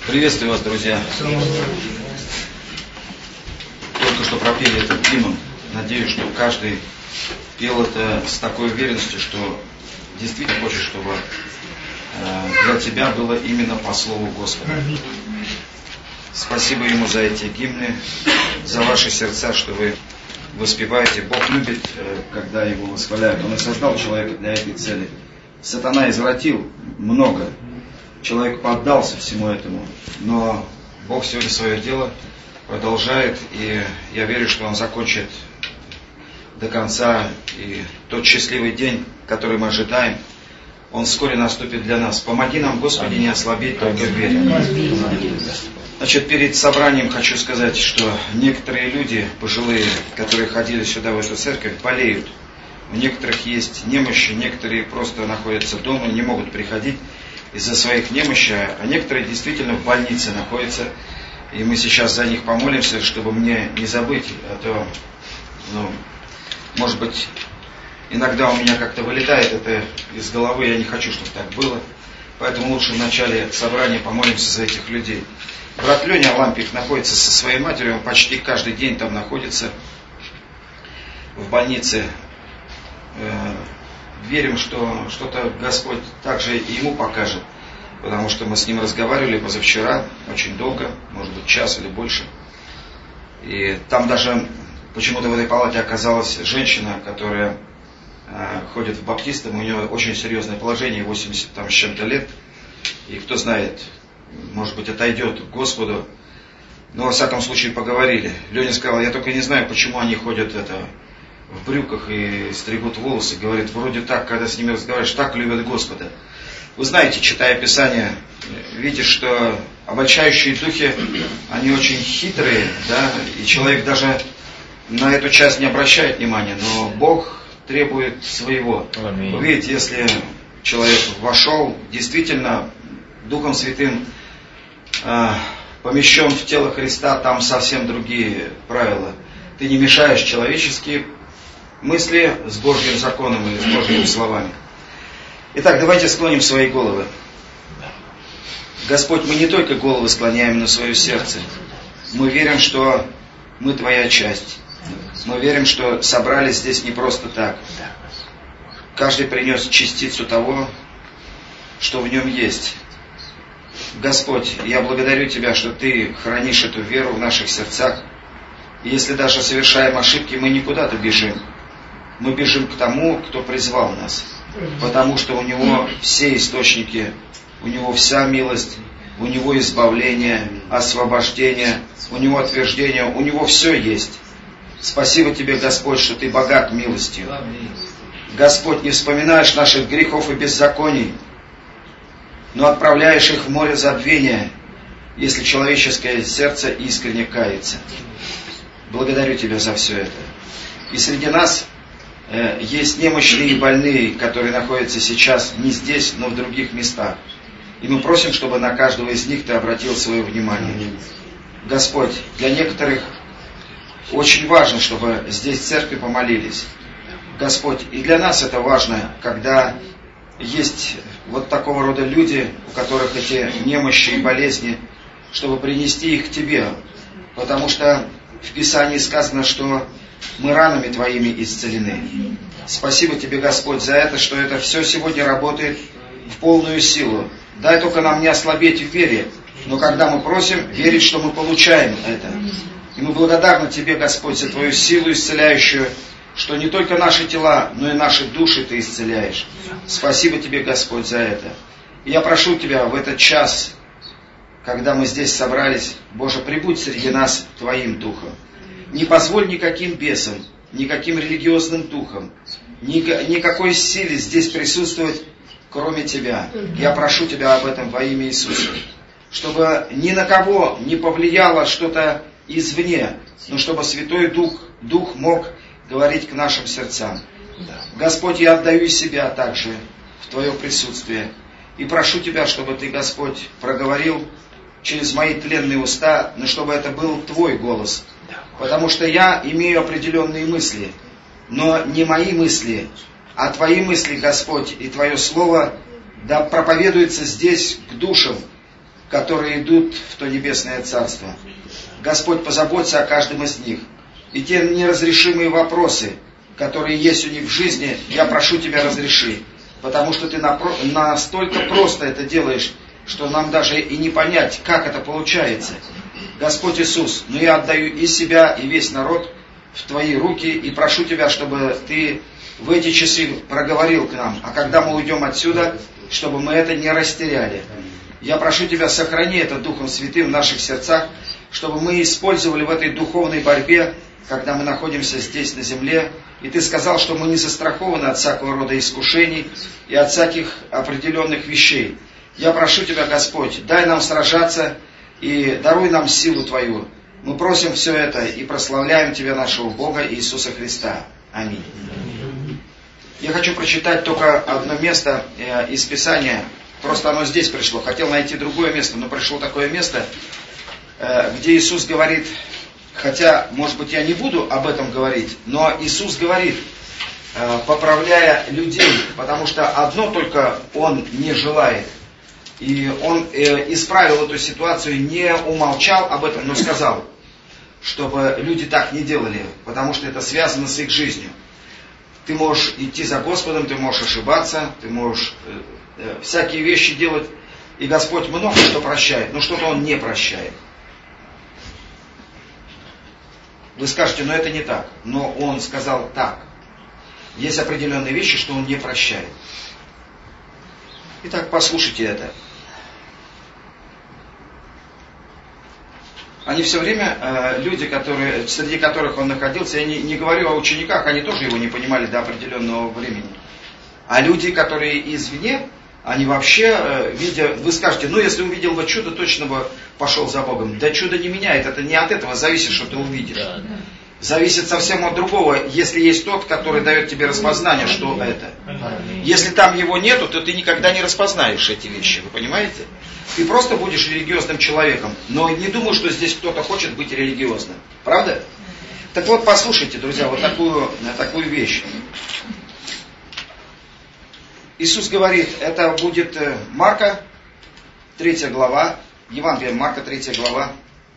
Приветствую вас, друзья. Только что пропели этот гимн. Надеюсь, что каждый пел это с такой уверенностью, что действительно хочет, чтобы для тебя было именно по слову Господа. Спасибо Ему за эти гимны, за ваши сердца, что вы воспеваете. Бог любит, когда Его восхваляют. Он и создал человека для этой цели. Сатана извратил много. Человек поддался всему этому. Но Бог сегодня свое дело продолжает. И я верю, что Он закончит до конца. И тот счастливый день, который мы ожидаем, он вскоре наступит для нас. Помоги нам, Господи, не ослабеть только в вере. Значит, перед собранием хочу сказать, что некоторые люди, пожилые, которые ходили сюда, в эту церковь, болеют. У некоторых есть немощи, некоторые просто находятся дома, не могут приходить из-за своих немощи, а некоторые действительно в больнице находятся. И мы сейчас за них помолимся, чтобы мне не забыть, а то, может быть, иногда у меня как-то вылетает это из головы, я не хочу, чтобы так было. Поэтому лучше в начале собрания помолимся за этих людей. Брат Леня Лампик находится со своей матерью, он почти каждый день там находится в больнице. Верим, что что-то Господь также и ему покажет, потому что мы с ним разговаривали позавчера очень долго, может быть час или больше. И там даже почему-то в этой палате оказалась женщина, которая ходит в баптистам, у нее очень серьезное положение, 80 там с чем-то лет, и кто знает, может быть, отойдет к Господу. Но, во всяком случае, поговорили. Леня сказал, я только не знаю, почему они ходят в брюках и стригут волосы. Говорит, вроде так, когда с ними разговариваешь, так любят Господа. Вы знаете, читая Писание, видишь, что обольщающие духи, они очень хитрые, да, и человек даже на эту часть не обращает внимания, но Бог требует своего. Аминь. Вы видите, если человек вошел, действительно, Духом Святым помещен в тело Христа, там совсем другие правила. Ты не мешаешь человеческие мысли с Божьим законом или с Божьими словами. Итак, давайте склоним свои головы. Господь, мы не только головы склоняем, но свое сердце. Мы верим, что мы Твоя часть. Мы верим, что собрались здесь не просто так. Каждый принес частицу того, что в нем есть. Господь, я благодарю Тебя, что Ты хранишь эту веру в наших сердцах. И если даже совершаем ошибки, мы не куда-то бежим. Мы бежим к тому, кто призвал нас. Потому что у Него все источники, у Него вся милость, у Него избавление, освобождение, у Него утверждение, у Него все есть. Спасибо Тебе, Господь, что Ты богат милостью. Господь, не вспоминаешь наших грехов и беззаконий, но отправляешь их в море забвения, если человеческое сердце искренне кается. Благодарю Тебя за все это. И среди нас есть немощные и больные, которые находятся сейчас не здесь, но в других местах. И мы просим, чтобы на каждого из них Ты обратил свое внимание. Господь, для некоторых очень важно, чтобы здесь в церкви помолились. Господь, и для нас это важно, когда есть вот такого рода люди, у которых эти немощи и болезни, чтобы принести их к Тебе. Потому что в Писании сказано, что мы ранами Твоими исцелены. Спасибо Тебе, Господь, за это, что это все сегодня работает в полную силу. Дай только нам не ослабеть в вере, но когда мы просим, верить, что мы получаем это. И мы благодарны Тебе, Господь, за Твою силу исцеляющую, что не только наши тела, но и наши души Ты исцеляешь. Спасибо Тебе, Господь, за это. И я прошу Тебя в этот час, когда мы здесь собрались, Боже, прибудь среди нас Твоим Духом. Не позволь никаким бесам, никаким религиозным духам, никакой силе здесь присутствовать, кроме Тебя. Я прошу Тебя об этом во имя Иисуса. Чтобы ни на кого не повлияло что-то извне, но чтобы Святой Дух мог говорить к нашим сердцам. Господь, я отдаю себя также в Твое присутствие. И прошу Тебя, чтобы Ты, Господь, проговорил через мои тленные уста, но чтобы это был Твой голос. Потому что я имею определенные мысли, но не мои мысли, а Твои мысли, Господь, и Твое Слово да проповедуется здесь к душам, которые идут в то небесное царство. Господь, позаботься о каждом из них. И те неразрешимые вопросы, которые есть у них в жизни, я прошу Тебя, разреши. Потому что Ты настолько просто это делаешь, что нам даже и не понять, как это получается. Господь Иисус, но я отдаю и себя, и весь народ в Твои руки, и прошу Тебя, чтобы Ты в эти часы проговорил к нам, а когда мы уйдем отсюда, чтобы мы это не растеряли. Я прошу Тебя, сохрани это Духом Святым в наших сердцах, чтобы мы использовали в этой духовной борьбе, когда мы находимся здесь на земле. И Ты сказал, что мы не застрахованы от всякого рода искушений и от всяких определенных вещей. Я прошу Тебя, Господь, дай нам сражаться и даруй нам силу Твою. Мы просим все это и прославляем Тебя, нашего Бога Иисуса Христа. Аминь. Я хочу прочитать только одно место из Писания. Просто оно здесь пришло. Хотел найти другое место, но пришло такое место, где Иисус говорит, хотя, может быть, я не буду об этом говорить, но Иисус говорит, поправляя людей, потому что одно только Он не желает. И Он исправил эту ситуацию, не умолчал об этом, но сказал, чтобы люди так не делали, потому что это связано с их жизнью. Ты можешь идти за Господом, ты можешь ошибаться, ты можешь всякие вещи делать, и Господь много что прощает, но что-то Он не прощает. Вы скажете, но это не так. Но Он сказал так. Есть определенные вещи, что Он не прощает. Итак, послушайте это. Они все время, люди, среди которых Он находился, я не говорю о учениках, они тоже Его не понимали до определенного времени. А люди, которые извне, они вообще, видя, вы скажете, ну если увидел бы чудо, точно бы пошел за Богом. Да чудо не меняет, это не от этого зависит, что ты увидишь. Зависит совсем от другого, если есть тот, который дает тебе распознание, что это. Если там его нету, то ты никогда не распознаешь эти вещи, вы понимаете? Ты просто будешь религиозным человеком, но не думаю, что здесь кто-то хочет быть религиозным. Правда? Так вот, послушайте, друзья, вот такую вещь. Иисус говорит, это будет Марка, 3 глава, Евангелие Марка, 3 глава.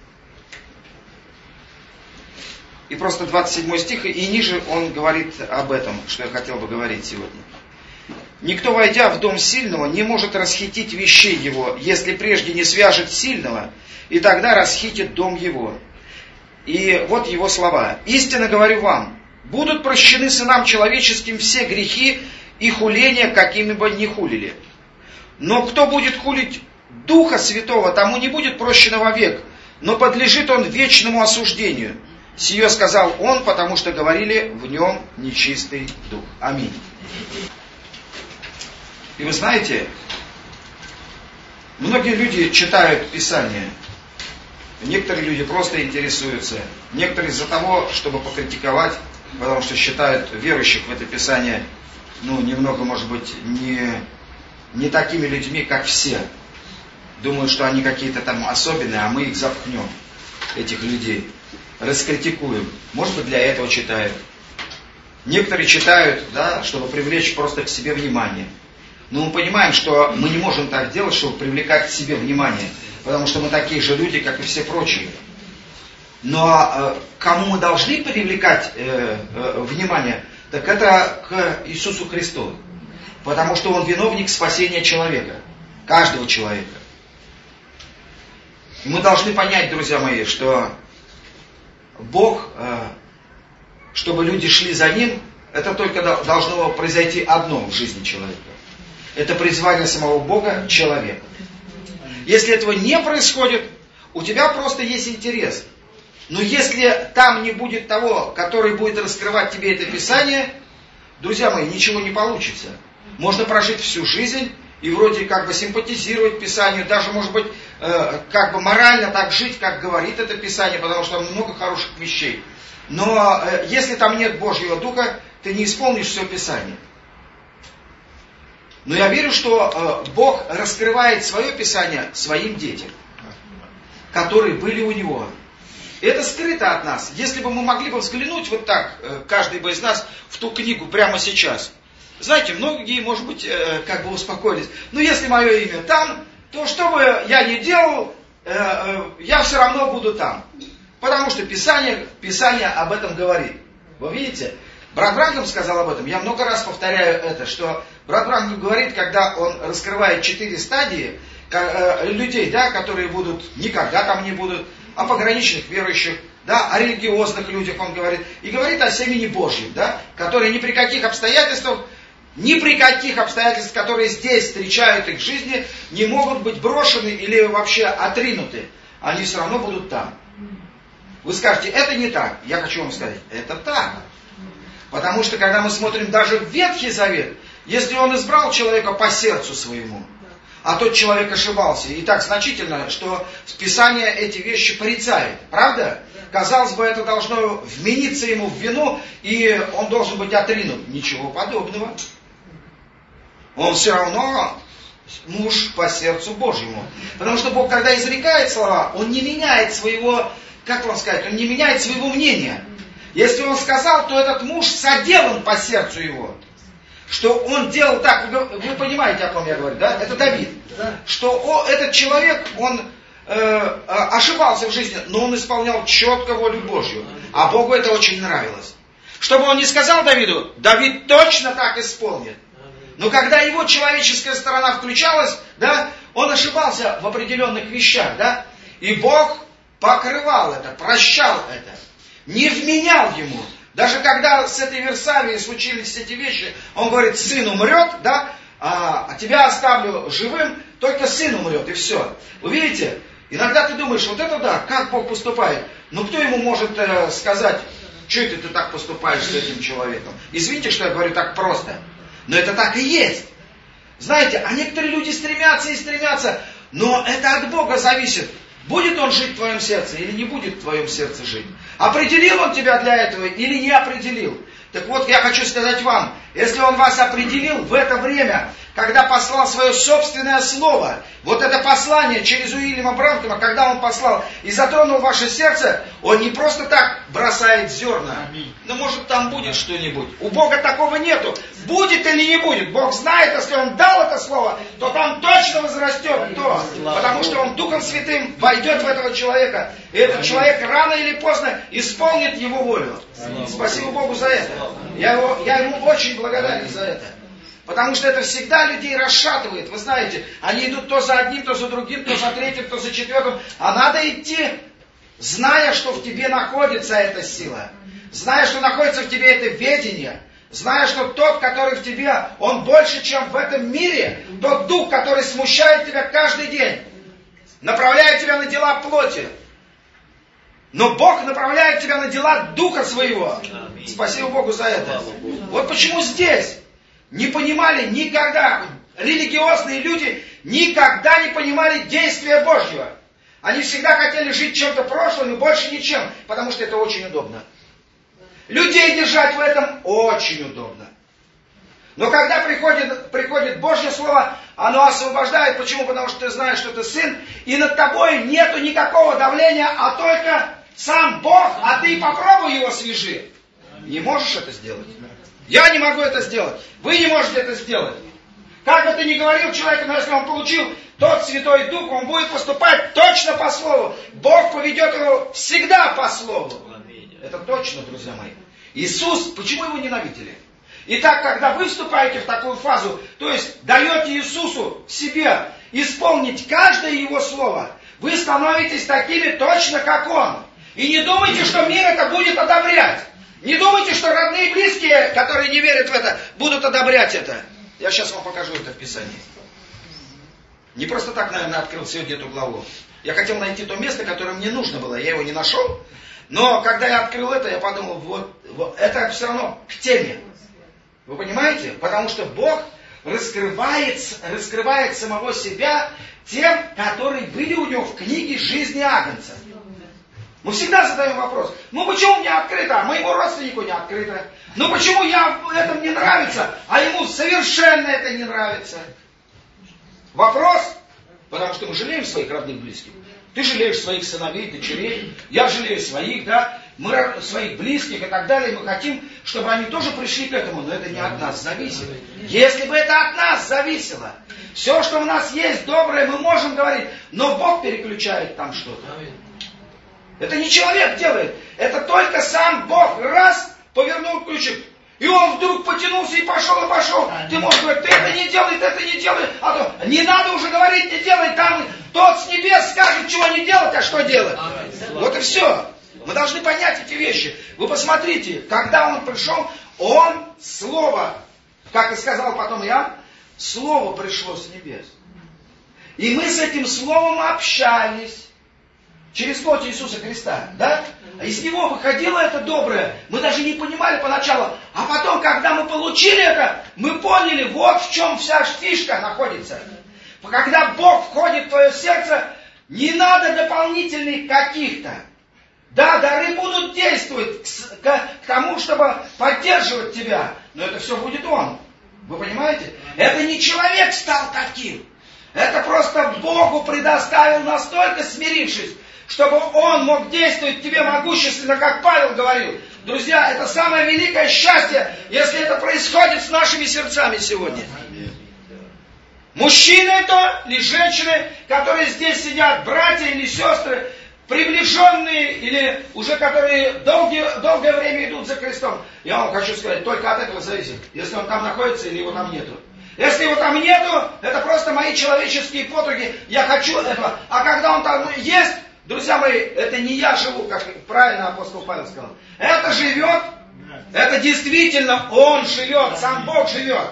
И просто 27 стих, и ниже он говорит об этом, что я хотел бы говорить сегодня. «Никто, войдя в дом сильного, не может расхитить вещей его, если прежде не свяжет сильного, и тогда расхитит дом его». И вот его слова. «Истинно говорю вам, будут прощены сынам человеческим все грехи и хуления, какими бы ни хулили. Но кто будет хулить Духа Святого, тому не будет прощено вовек, но подлежит он вечному осуждению. Сие сказал он, потому что говорили в нем нечистый дух». Аминь. И вы знаете, многие люди читают Писание. Некоторые люди просто интересуются. Некоторые из-за того, чтобы покритиковать, потому что считают верующих в это Писание, немного, может быть, не такими людьми, как все. Думают, что они какие-то там особенные, а мы их запхнем, этих людей. Раскритикуем. Может быть, для этого читают. Некоторые читают, чтобы привлечь просто к себе внимание. Но мы понимаем, что мы не можем так делать, чтобы привлекать к себе внимание. Потому что мы такие же люди, как и все прочие. Но кому мы должны привлекать внимание, так это к Иисусу Христу. Потому что Он виновник спасения человека. Каждого человека. И мы должны понять, друзья мои, что Бог, чтобы люди шли за Ним, это только должно произойти одно в жизни человека. Это призвание самого Бога человека. Если этого не происходит, у тебя просто есть интерес. Но если там не будет того, который будет раскрывать тебе это Писание, друзья мои, ничего не получится. Можно прожить всю жизнь и вроде как бы симпатизировать Писанию, даже может быть как бы морально так жить, как говорит это Писание, потому что там много хороших вещей. Но если там нет Божьего Духа, ты не исполнишь все Писание. Но я верю, что Бог раскрывает свое Писание своим детям, которые были у Него. И это скрыто от нас. Если бы мы могли бы взглянуть вот так, каждый бы из нас, в ту книгу прямо сейчас. Знаете, многие, может быть, как бы успокоились. Но если мое имя там, то что бы я ни делал, я все равно буду там. Потому что Писание об этом говорит. Вы видите? Брат Бранхам сказал об этом. Я много раз повторяю это, что брат Бранхам говорит, когда он раскрывает 4 стадии людей, да, которые будут, никогда там не будут, о пограничных верующих, да, о религиозных людях он говорит. И говорит о семени Божьем, да, которые ни при каких обстоятельствах, которые здесь встречают их в жизни, не могут быть брошены или вообще отринуты. Они все равно будут там. Вы скажете, это не так. Я хочу вам сказать, это так. Потому что, когда мы смотрим даже в Ветхий Завет, если он избрал человека по сердцу своему, а тот человек ошибался, и так значительно, что Писание эти вещи порицает. Правда? Казалось бы, это должно вмениться ему в вину, и он должен быть отринут. Ничего подобного. Он все равно муж по сердцу Божьему. Потому что Бог, когда изрекает слова, он не меняет своего, как вам сказать, он не меняет своего мнения. Если он сказал, то этот муж соделан по сердцу его. Что он делал так, вы понимаете, о ком я говорю, да? Это Давид. Что этот человек, он ошибался в жизни, но он исполнял четко волю Божью. А Богу это очень нравилось. Чтобы он не сказал Давиду, Давид точно так исполнит. Но когда его человеческая сторона включалась, да, он ошибался в определенных вещах, да, и Бог покрывал это, прощал это, не вменял ему. Даже когда с этой Версавией случились эти вещи, он говорит, сын умрет, да, а тебя оставлю живым, только сын умрет, и все. Вы видите, иногда ты думаешь, вот это да, как Бог поступает. Но кто ему может сказать, что это ты так поступаешь с этим человеком? Извините, что я говорю так просто. Но это так и есть. Знаете, а некоторые люди стремятся, но это от Бога зависит. Будет он жить в твоем сердце или не будет в твоем сердце жить? Определил он тебя для этого или не определил? Так вот, я хочу сказать вам, если он вас определил в это время, когда послал свое собственное слово, вот это послание через Уильяма Бранхама, когда он послал и затронул ваше сердце, он не просто так бросает зерна. Но может там будет что-нибудь. У Бога такого нету. Будет или не будет. Бог знает, если он дал это слово, то там точно возрастет то. Потому что он Духом Святым войдет в этого человека. И этот человек рано или поздно исполнит его волю. Спасибо Богу за это. Я ему очень благодарен за это. Потому что это всегда людей расшатывает. Вы знаете, они идут то за одним, то за другим, то за третьим, то за четвертым. А надо идти, зная, что в тебе находится эта сила. Зная, что находится в тебе это ведение. Зная, что тот, который в тебе, он больше, чем в этом мире. Тот дух, который смущает тебя каждый день. Направляет тебя на дела плоти. Но Бог направляет тебя на дела Духа Своего. Спасибо Богу за это. Вот почему здесь не понимали никогда, религиозные люди никогда не понимали действия Божьего. Они всегда хотели жить чем-то прошлым и больше ничем, потому что это очень удобно. Людей держать в этом очень удобно. Но когда приходит Божье Слово, оно освобождает. Почему? Потому что ты знаешь, что ты сын, и над тобой нету никакого давления, а только сам Бог, а ты попробуй его свяжи. Не можешь это сделать. Я не могу это сделать. Вы не можете это сделать. Как бы ты ни говорил человеку, но если он получил тот Святой Дух, он будет поступать точно по Слову. Бог поведет его всегда по Слову. Это точно, друзья мои. Иисус, почему его ненавидели? Итак, когда вы вступаете в такую фазу, то есть даете Иисусу себе исполнить каждое Его Слово, вы становитесь такими точно, как Он. И не думайте, что мир это будет одобрять. Не думайте, что родные и близкие, которые не верят в это, будут одобрять это. Я сейчас вам покажу это в Писании. Не просто так, наверное, открыл сегодня эту главу. Я хотел найти то место, которое мне нужно было, я его не нашел. Но когда я открыл это, я подумал, вот это все равно к теме. Вы понимаете? Потому что Бог раскрывает самого себя тем, которые были у него в книге жизни Агнца. Мы всегда задаем вопрос, ну почему мне открыто, а моему родственнику не открыто? Ну почему это мне нравится, а ему совершенно это не нравится? Вопрос, потому что мы жалеем своих родных близких. Ты жалеешь своих сыновей, дочерей, я жалею своих, да, мы своих близких и так далее. Мы хотим, чтобы они тоже пришли к этому, но это не от нас зависит. Если бы это от нас зависело, Все, что у нас есть доброе, мы можем говорить, но Бог переключает там что-то. Это не человек делает, это только сам Бог раз повернул ключик. И он вдруг потянулся и пошел, и пошел. Ты можешь говорить, ты это не делай, а то не надо уже говорить, не делай, там тот с небес скажет, чего не делать, а что делать. Вот и все. Мы должны понять эти вещи. Вы посмотрите, когда он пришел, он слово, как и сказал потом Иоанн, слово пришло с небес. И мы с этим словом общались. Через плоть Иисуса Христа, да? Из него выходило это доброе. Мы даже не понимали поначалу. А потом, когда мы получили это, мы поняли, вот в чем вся фишка находится. Когда Бог входит в твое сердце, не надо дополнительных каких-то. Да, дары будут действовать к тому, чтобы поддерживать тебя. Но это все будет Он. Вы понимаете? Это не человек стал таким. Это просто Богу предоставил, настолько смирившись, чтобы Он мог действовать в тебе могущественно, как Павел говорил. Друзья, это самое великое счастье, если это происходит с нашими сердцами сегодня. Мужчины это, или женщины, которые здесь сидят, братья или сестры, приближенные, или уже которые долгое время идут за крестом. Я вам хочу сказать, только от этого зависит, если он там находится или его там нету. Если его там нету, это просто мои человеческие потуги, я хочу этого. А когда он там есть, друзья мои, это не я живу, как правильно апостол Павел сказал. Это живет, это действительно Он живет, сам Бог живет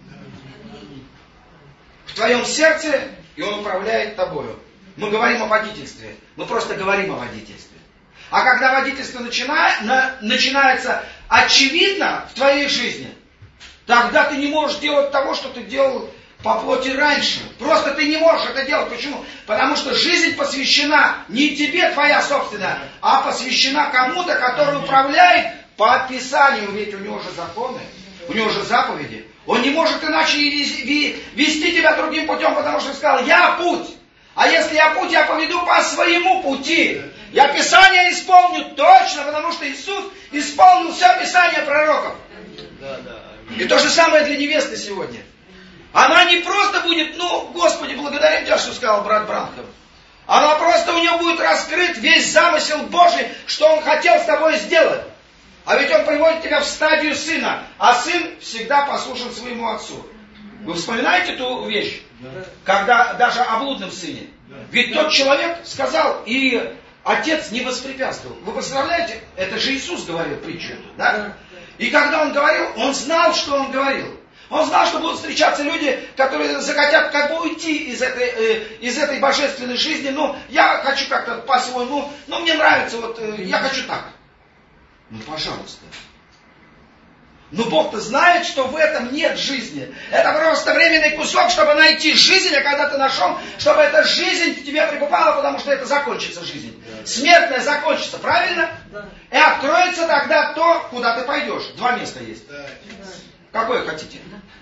в твоем сердце, и Он управляет тобою. Мы говорим о водительстве, мы просто говорим о водительстве. А когда водительство начинается очевидно в твоей жизни, тогда ты не можешь делать того, что ты делал по плоти раньше. Просто ты не можешь это делать. Почему? Потому что жизнь посвящена не тебе, твоя собственная, а посвящена кому-то, который управляет по Писанию. Ведь у него же законы, у него же заповеди. Он не может иначе вести тебя другим путем, потому что сказал, я путь. А если я путь, я поведу по своему пути. Я Писание исполню точно, потому что Иисус исполнил все Писание пророков. И то же самое для невесты сегодня. Она не просто будет, Господи, благодарим Тебя, что сказал брат Бранхам. Она просто, у нее будет раскрыт весь замысел Божий, что Он хотел с тобой сделать. А ведь Он приводит тебя в стадию сына, а сын всегда послушен своему отцу. Вы вспоминаете ту вещь? Когда даже о блудном сыне. Ведь тот человек сказал, и отец не воспрепятствовал. Вы представляете? Это же Иисус говорил притчу эту, да? И когда Он говорил, Он знал, что Он говорил. Он знал, что будут встречаться люди, которые захотят как бы уйти из этой божественной жизни. Я хочу как-то по-своему, мне нравится, я хочу так. Пожалуйста. Но Бог-то знает, что в этом нет жизни. Это просто временный кусок, чтобы найти жизнь, а когда ты нашел, чтобы эта жизнь к тебе прибывала, потому что это закончится жизнь. Смертная закончится, правильно? И откроется тогда то, куда ты пойдешь. 2 места есть. Какое хотите?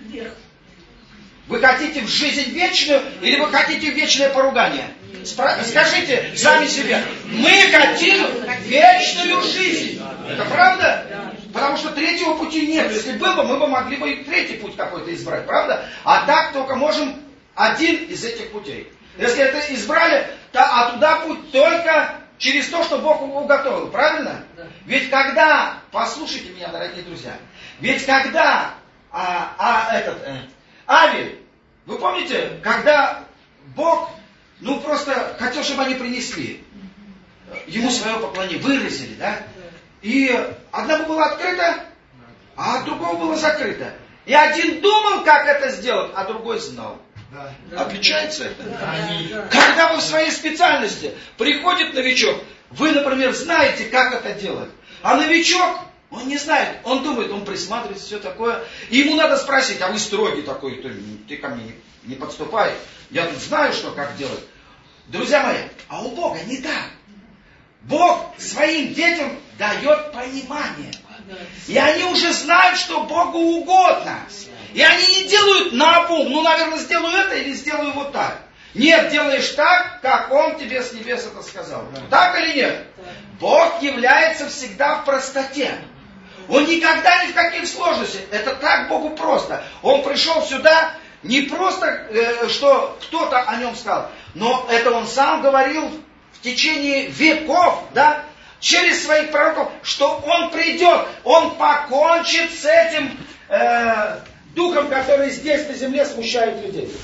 Вы хотите в жизнь вечную или вы хотите в вечное поругание? Скажите сами себе. Мы хотим вечную жизнь. Это правда? Потому что третьего пути нет. Если был бы, мы бы могли бы и третий путь какой-то избрать, правда? А так только можем один из этих путей. Если это избрали, а туда путь только через то, что Бог уготовил, правильно? Ведь когда, послушайте меня, дорогие друзья, ведь когда Авель, вы помните, когда Бог, просто хотел, чтобы они принесли ему свое поклонение, выразили, да? И одному было открыто, а от другого было закрыто. И один думал, как это сделать, а другой знал. Отличается это? Когда вы в своей специальности приходит новичок, вы, например, знаете, как это делать. А новичок, он не знает, он думает, он присматривается, все такое. И ему надо спросить, а вы строгий такой, ты ко мне не подступай. Я тут знаю, что как делать. Друзья мои, а у Бога не так. Бог своим детям дает понимание. И они уже знают, что Богу угодно. И они не делают наобум, наверное, сделаю это или сделаю вот так. Нет, делаешь так, как Он тебе с небес это сказал. Так или нет? Бог является всегда в простоте. Он никогда ни в каких сложностях. Это так Богу просто. Он пришел сюда, Не просто, что кто-то о нем сказал, но это он сам говорил в течение веков, да, через своих пророков, что он придет, он покончит с этим духом, который здесь на земле смущает людей.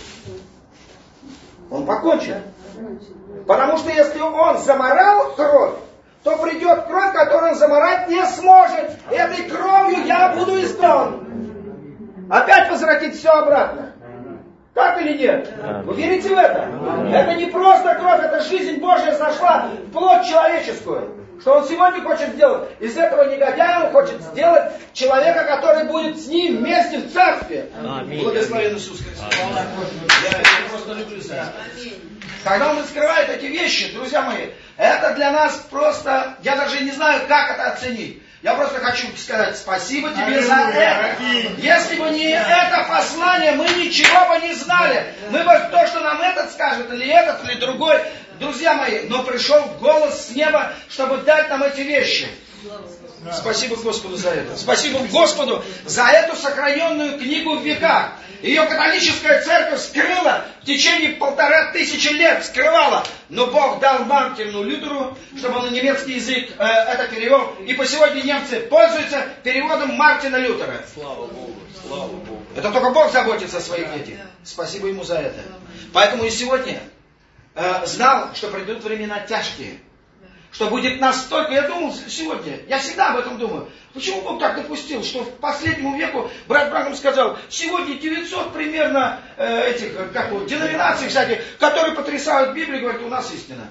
Он покончит. Потому что если он заморал кровь, то придет кровь, которую он заморать не сможет. Этой кровью я буду исправлен. Опять возвратить все обратно. Так или нет? Вы верите в это? Это не просто кровь, это жизнь Божья сошла в плоть человеческую. Что он сегодня хочет сделать? Из этого негодяя он хочет сделать человека, который будет с ним вместе в царстве. Благословен Иисус Христос. Я просто люблю это. Когда он открывает эти вещи, друзья мои, это для нас просто, я даже не знаю, как это оценить. Я просто хочу сказать спасибо тебе за это. Если бы не это послание, мы ничего бы не знали. Мы бы то, что нам этот скажет, или этот, или другой. Друзья мои, но пришел голос с неба, чтобы дать нам эти вещи. Спасибо Господу за это. Спасибо Господу за эту сохраненную книгу в веках. Ее католическая церковь скрыла в течение 1500 лет, скрывала. Но Бог дал Мартину Лютеру, чтобы он на немецкий язык это перевел. И по сегодня немцы пользуются переводом Мартина Лютера. Слава Богу, слава Богу. Это только Бог заботится о своих детях. Спасибо Ему за это. Поэтому и сегодня знал, что придут времена тяжкие. Что будет настолько, я думал сегодня, я всегда об этом думаю, почему Бог так допустил, что в последнему веку брат Бранхам сказал, сегодня 900 примерно деноминаций всяких, которые потрясают Библию, говорят, у нас истина.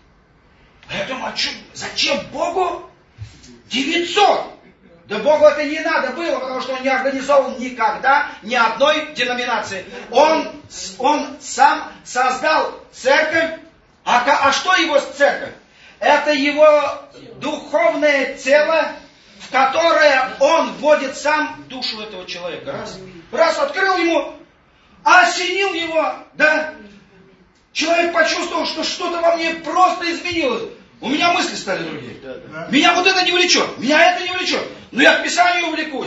А я думаю, зачем Богу 900? Да Богу это не надо было, потому что Он не организовал никогда ни одной деноминации. Он сам создал церковь, а что его церковь? Это его духовное тело, в которое он вводит сам душу этого человека. Раз открыл ему, осенил его, да? Человек почувствовал, что что-то во мне просто изменилось. У меня мысли стали другие. Меня вот это не влечет, меня это не влечет. Но я к Писанию увлекусь.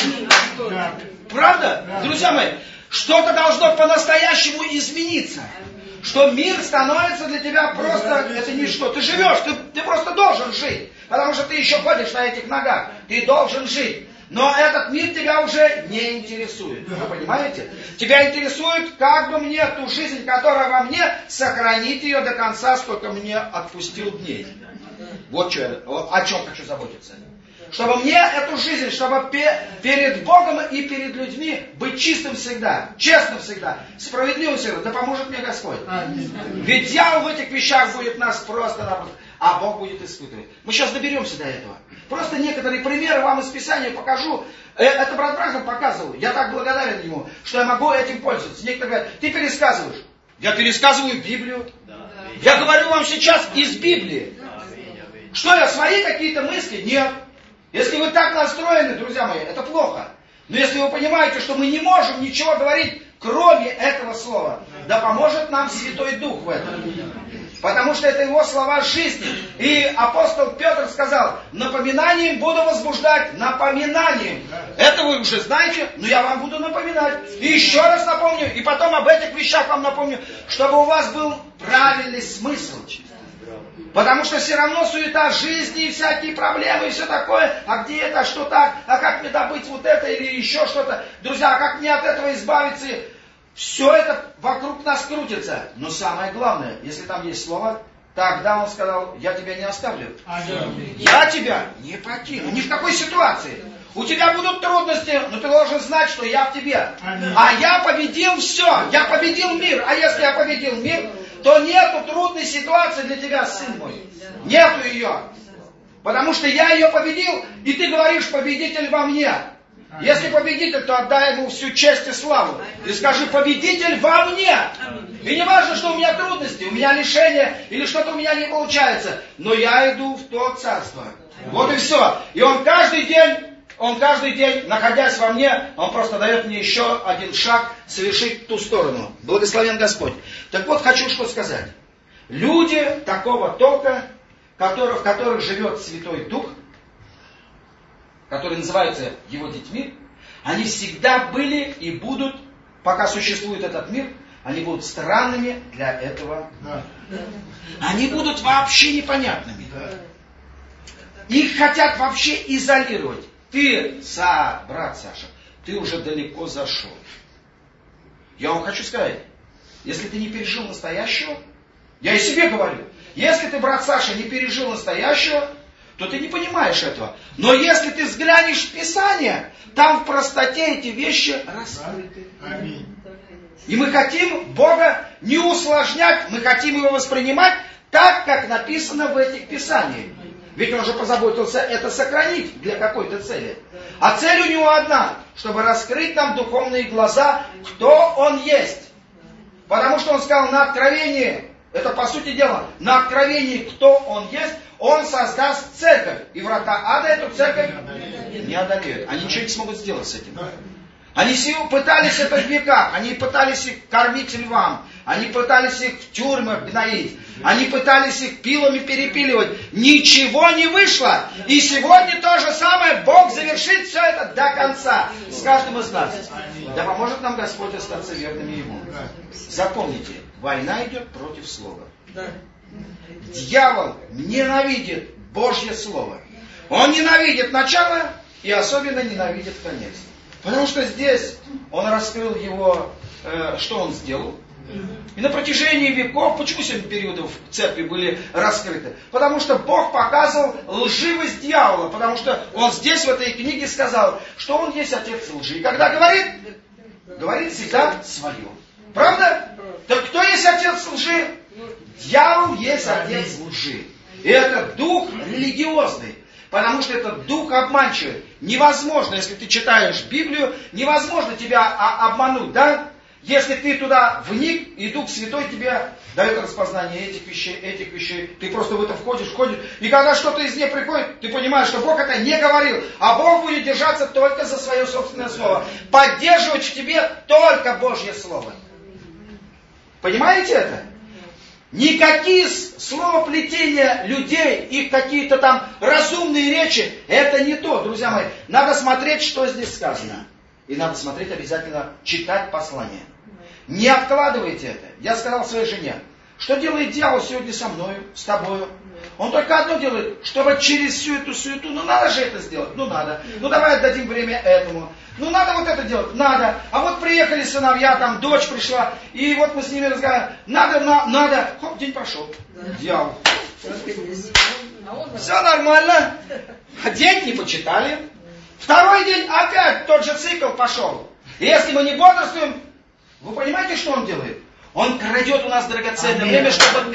Правда? Друзья мои, что-то должно по-настоящему измениться. Что мир становится для тебя просто, это ничто. Ты живешь, ты просто должен жить. Потому что ты еще ходишь на этих ногах. Ты должен жить. Но этот мир тебя уже не интересует. Вы понимаете? Тебя интересует, как бы мне ту жизнь, которая во мне, сохранить ее до конца, сколько мне отпустил дней. Вот о чем хочу заботиться. Чтобы мне эту жизнь, чтобы перед Богом и перед людьми быть чистым всегда, честным всегда, справедливым всегда. Да поможет мне Господь. Ведь дьявол в этих вещах будет нас просто-напросто, а Бог будет испытывать. Мы сейчас доберемся до этого. Просто некоторые примеры вам из Писания покажу. Это брат Бранхам показывал. Я так благодарен ему, что я могу этим пользоваться. Некоторые говорят, ты пересказываешь. Я пересказываю Библию. Я говорю вам сейчас из Библии. Что я, свои какие-то мысли? Нет. Если вы так настроены, друзья мои, это плохо. Но если вы понимаете, что мы не можем ничего говорить, кроме этого слова, да поможет нам Святой Дух в этом. Потому что это его слова жизни. И апостол Петр сказал, напоминанием буду возбуждать, напоминанием. Это вы уже знаете, но я вам буду напоминать. И еще раз напомню, и потом об этих вещах вам напомню, чтобы у вас был правильный смысл. Потому что все равно суета жизни, и всякие проблемы, и все такое. А где это, что так? А как мне добыть вот это или еще что-то? Друзья, а как мне от этого избавиться? Все это вокруг нас крутится. Но самое главное, если там есть слово, тогда он сказал, я тебя не оставлю. Я тебя не покину. Ни в какой ситуации. У тебя будут трудности, но ты должен знать, что я в тебе. А я победил все. Я победил мир. А если я победил мир, то нету трудной ситуации для тебя, сын мой. Нету ее. Потому что я ее победил, и ты говоришь, победитель во мне. Если победитель, то отдай ему всю честь и славу. И скажи, победитель во мне. И не важно, что у меня трудности, у меня лишения, или что-то у меня не получается. Но я иду в то царство. Вот и все. И он каждый день, находясь во мне, он просто дает мне еще один шаг совершить в ту сторону. Благословен Господь. Так вот, хочу что сказать. Люди такого толка, в которых живет Святой Дух, которые называются его детьми, они всегда были и будут пока существует этот мир, они будут странными для этого мира. Они будут вообще непонятными. Их хотят вообще изолировать. Ты, брат Саша, ты уже далеко зашел. Я вам хочу сказать, если ты не пережил настоящего, я и себе говорю, если ты, брат Саша, не пережил настоящего, то ты не понимаешь этого. Но если ты взглянешь в Писание, там в простоте эти вещи раскрыты. И мы хотим Бога не усложнять, мы хотим Его воспринимать так, как написано в этих Писаниях. Ведь Он же позаботился это сохранить для какой-то цели. А цель у Него одна, чтобы раскрыть нам духовные глаза, кто Он есть. Потому что Он сказал на откровении, это по сути дела, на откровении, кто Он есть, Он создаст церковь. И врата ада эту церковь не одолеют. Они ничего не смогут сделать с этим. Они пытались это в веках, они пытались их кормить львам, они пытались их в тюрьмах гноить, они пытались их пилами перепиливать. Ничего не вышло. И сегодня то же самое, Бог завершит все это до конца. С каждым из нас. Да поможет нам Господь остаться верными Ему. Запомните, война идет против Слова. Дьявол ненавидит Божье Слово. Он ненавидит начало и особенно ненавидит конец. Потому что здесь он раскрыл его, что он сделал. И на протяжении веков, почему 7 периодов церкви были раскрыты? Потому что Бог показывал лживость дьявола. Потому что он здесь в этой книге сказал, что он есть отец лжи. И когда говорит всегда свое. Правда? Так кто есть отец лжи? Дьявол есть отец лжи. И это дух религиозный. Потому что это дух обманчивый. Невозможно, если ты читаешь Библию, невозможно тебя обмануть, да? Если ты туда вник, и Дух Святой тебе дает распознание этих вещей, ты просто в это входишь, и когда что-то из нее приходит, ты понимаешь, что Бог это не говорил, а Бог будет держаться только за свое собственное слово, поддерживать в тебе только Божье Слово. Понимаете это? Никакие словоплетения людей, их какие-то там разумные речи, это не то, друзья мои. Надо смотреть, что здесь сказано. И надо смотреть обязательно, читать послание. Не откладывайте это. Я сказал своей жене, что делает дьявол сегодня со мною, с тобою. Он только одно делает, чтобы через всю эту суету, надо же это сделать, надо. Давай отдадим время этому. Надо вот это делать, надо. А вот приехали сыновья, там дочь пришла, и вот мы с ними разговариваем. Надо. Хоп, день прошел. Дьявол. Все нормально. День не почитали. Второй день опять тот же цикл пошел. И если мы не бодрствуем, вы понимаете, что он делает? Он крадет у нас драгоценное время, чтобы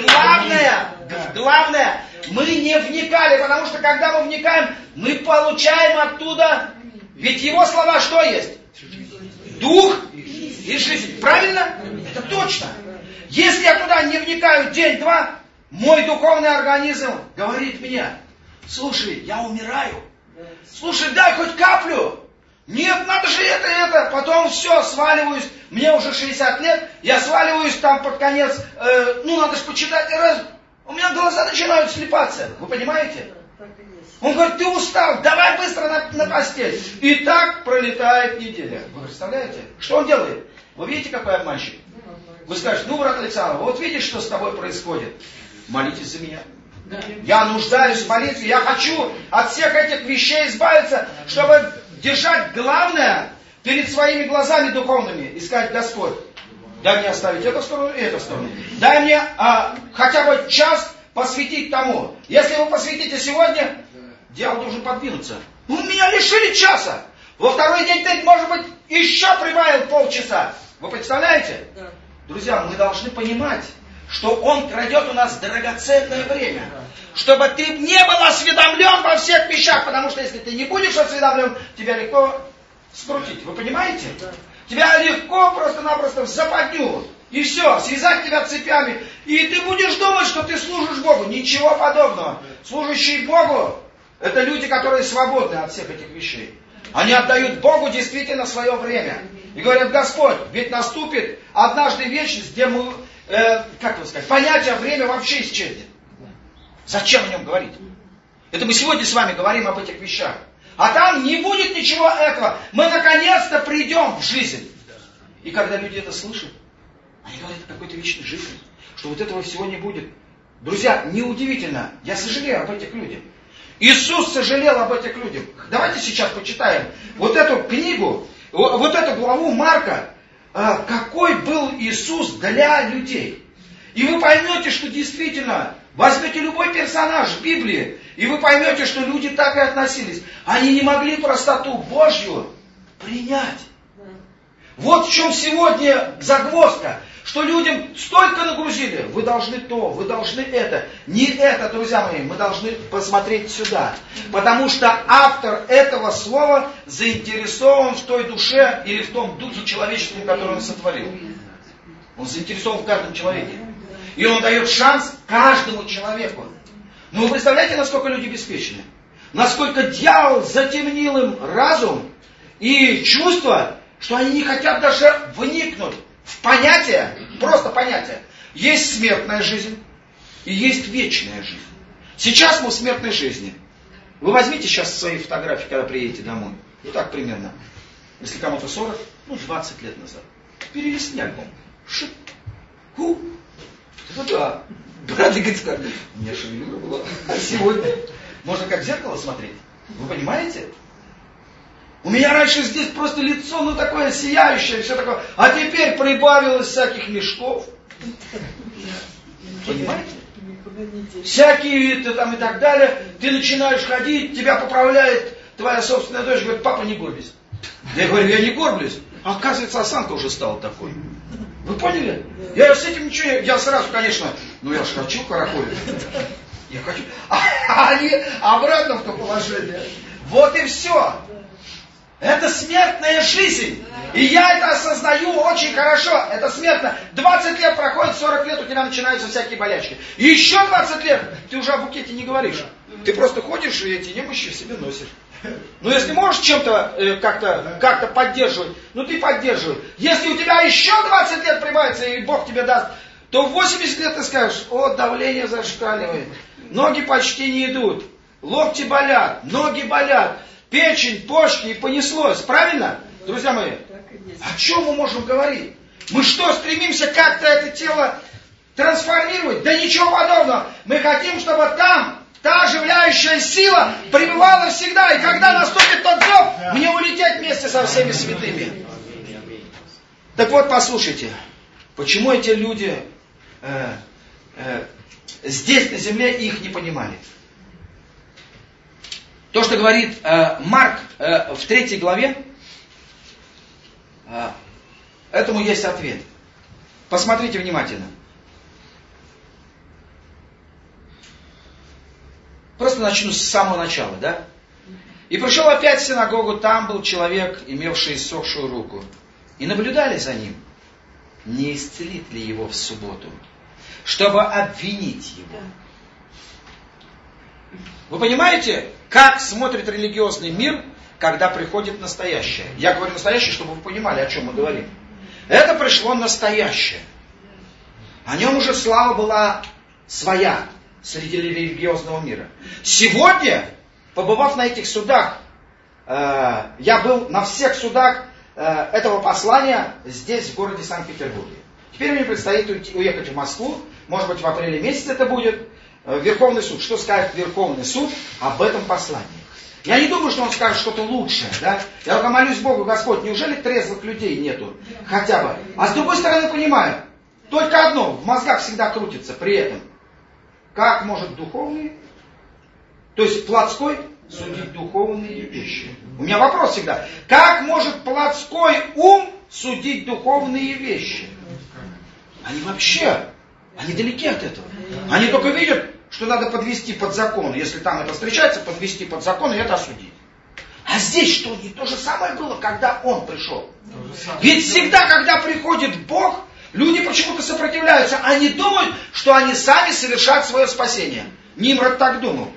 главное, мы не вникали, потому что когда мы вникаем, мы получаем оттуда, ведь его слова что есть? Дух и жизнь. Правильно? Это точно. Если я туда не вникаю день-два, мой духовный организм говорит мне, слушай, я умираю. Слушай, дай хоть каплю. Нет, надо же это. Потом все, сваливаюсь. Мне уже 60 лет. Я сваливаюсь там под конец. Надо же почитать. У меня глаза начинают слепаться. Вы понимаете? Он говорит, ты устал. Давай быстро на постель. И так пролетает неделя. Вы представляете? Что он делает? Вы видите, какой обманщик? Вы скажете, брат Александр, вот видишь, что с тобой происходит? Молитесь за меня. Я нуждаюсь в молитве, я хочу от всех этих вещей избавиться, чтобы держать главное перед своими глазами духовными и сказать, Господь, дай мне оставить эту сторону и эту сторону. Дай мне хотя бы час посвятить тому. Если вы посвятите сегодня, дьявол должен подвинуться. Меня лишили часа. Во второй день ты, может быть, еще прибавил полчаса. Вы представляете? Друзья, мы должны понимать, что он крадет у нас драгоценное время. Чтобы ты не был осведомлен во всех вещах. Потому что если ты не будешь осведомлен, тебя легко скрутить. Вы понимаете? Тебя легко просто-напросто в западню. И все, связать тебя цепями. И ты будешь думать, что ты служишь Богу. Ничего подобного. Служащие Богу, это люди, которые свободны от всех этих вещей. Они отдают Богу действительно свое время. И говорят, Господь, ведь наступит однажды вечность, где мы... понятие время вообще исчезнет. Зачем о нем говорить? Это мы сегодня с вами говорим об этих вещах. А там не будет ничего этого. Мы наконец-то придем в жизнь. И когда люди это слышат, они говорят о какой-то вечной жизни, что вот этого всего не будет. Друзья, неудивительно, я сожалею об этих людях. Иисус сожалел об этих людях. Давайте сейчас почитаем вот эту книгу, вот эту главу Марка, какой был Иисус для людей. И вы поймете, что действительно, возьмете любой персонаж в Библии, и вы поймете, что люди так и относились. Они не могли простоту Божью принять. Вот в чем сегодня загвоздка. Что людям столько нагрузили, вы должны то, вы должны это. Не это, друзья мои, мы должны посмотреть сюда. Потому что автор этого слова заинтересован в той душе или в том духе человеческом, который он сотворил. Он заинтересован в каждом человеке. И он дает шанс каждому человеку. Но вы представляете, насколько люди беспечны? Насколько дьявол затемнил им разум и чувства, что они не хотят даже вникнуть в понятие, просто понятие. Есть смертная жизнь и есть вечная жизнь. Сейчас мы в смертной жизни. Вы возьмите сейчас свои фотографии, когда приедете домой. Ну так примерно. Если кому-то 40, 20 лет назад. Перелистни альбом. Шип. Ху. Ну да. Братья говорят, у меня шевелюра была. А сегодня можно как в зеркало смотреть. Вы понимаете? У меня раньше здесь просто лицо, такое сияющее, все такое. А теперь прибавилось всяких мешков. Понимаете? Всякие там и так далее. Ты начинаешь ходить, тебя поправляет твоя собственная дочь, говорит, папа, не горбись. Я говорю, я не горблюсь. А оказывается, осанка уже стала такой. Вы поняли? Я с этим ничего, я сразу, конечно, я же хочу караколить. Я хочу. А они обратно в то положение. Вот и все. Это смертная жизнь. И я это осознаю очень хорошо. Это смертно. 20 лет проходит, 40 лет у тебя начинаются всякие болячки. И еще 20 лет ты уже о букете не говоришь. Ты просто ходишь и эти немощи в себе носишь. Если можешь чем-то как-то поддерживать, ты поддерживай. Если у тебя еще 20 лет прибавится, и Бог тебе даст, то в 80 лет ты скажешь, давление зашкаливает. Ноги почти не идут. Локти болят, ноги болят. Печень, почки, и понеслось. Правильно, друзья мои? О чем мы можем говорить? Мы что, стремимся как-то это тело трансформировать? Да ничего подобного. Мы хотим, чтобы там та оживляющая сила пребывала всегда. И когда наступит тот зов, мне улететь вместе со всеми святыми. Так вот, послушайте. Почему эти люди здесь на земле их не понимали? То, что говорит Марк в 3 главе, этому есть ответ. Посмотрите внимательно. Просто начну с самого начала, да? «И пришел опять в синагогу, там был человек, имевший иссохшую руку. И наблюдали за ним, не исцелит ли его в субботу, чтобы обвинить его». Вы понимаете, как смотрит религиозный мир, когда приходит настоящее? Я говорю настоящее, чтобы вы понимали, о чем мы говорим. Это пришло настоящее. О нем уже слава была своя среди религиозного мира. Сегодня, побывав на этих судах, я был на всех судах этого послания здесь, в городе Санкт-Петербурге. Теперь мне предстоит уехать в Москву, может быть в апреле месяце это будет, Верховный суд. Что скажет Верховный суд об этом послании? Я не думаю, что он скажет что-то лучшее. Да? Я только молюсь Богу, Господь, неужели трезвых людей нету? Хотя бы. А с другой стороны понимаю, только одно в мозгах всегда крутится при этом. Как может духовный, то есть плотской, судить духовные вещи? У меня вопрос всегда. Как может плотской ум судить духовные вещи? Они далеки от этого. Они только видят, что надо подвести под закон. Если там это встречается, подвести под закон и это осудить. А здесь что? Не то же самое было, когда Он пришел. Ведь всегда, когда приходит Бог, люди почему-то сопротивляются. Они думают, что они сами совершат свое спасение. Нимрод так думал.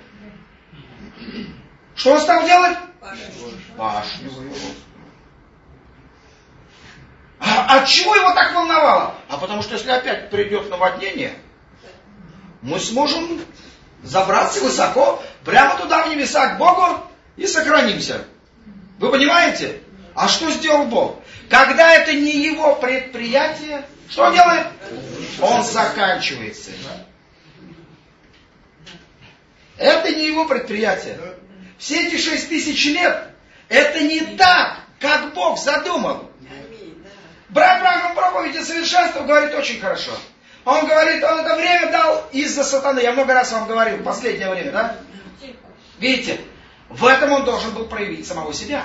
Что он стал делать? Башню. А чего его так волновало? А потому что если опять придет наводнение, мы сможем забраться высоко, прямо туда в небеса к Богу и сохранимся. Вы понимаете? А что сделал Бог? Когда это не его предприятие, что он делает? Он заканчивается. Это не его предприятие. Все эти 6000 лет, это не так, как Бог задумал. Брат Бранхам в проповеди совершенства говорит очень хорошо. Он говорит, он это время дал из-за сатаны. Я много раз вам говорил, в последнее время, да? Видите, в этом он должен был проявить самого себя.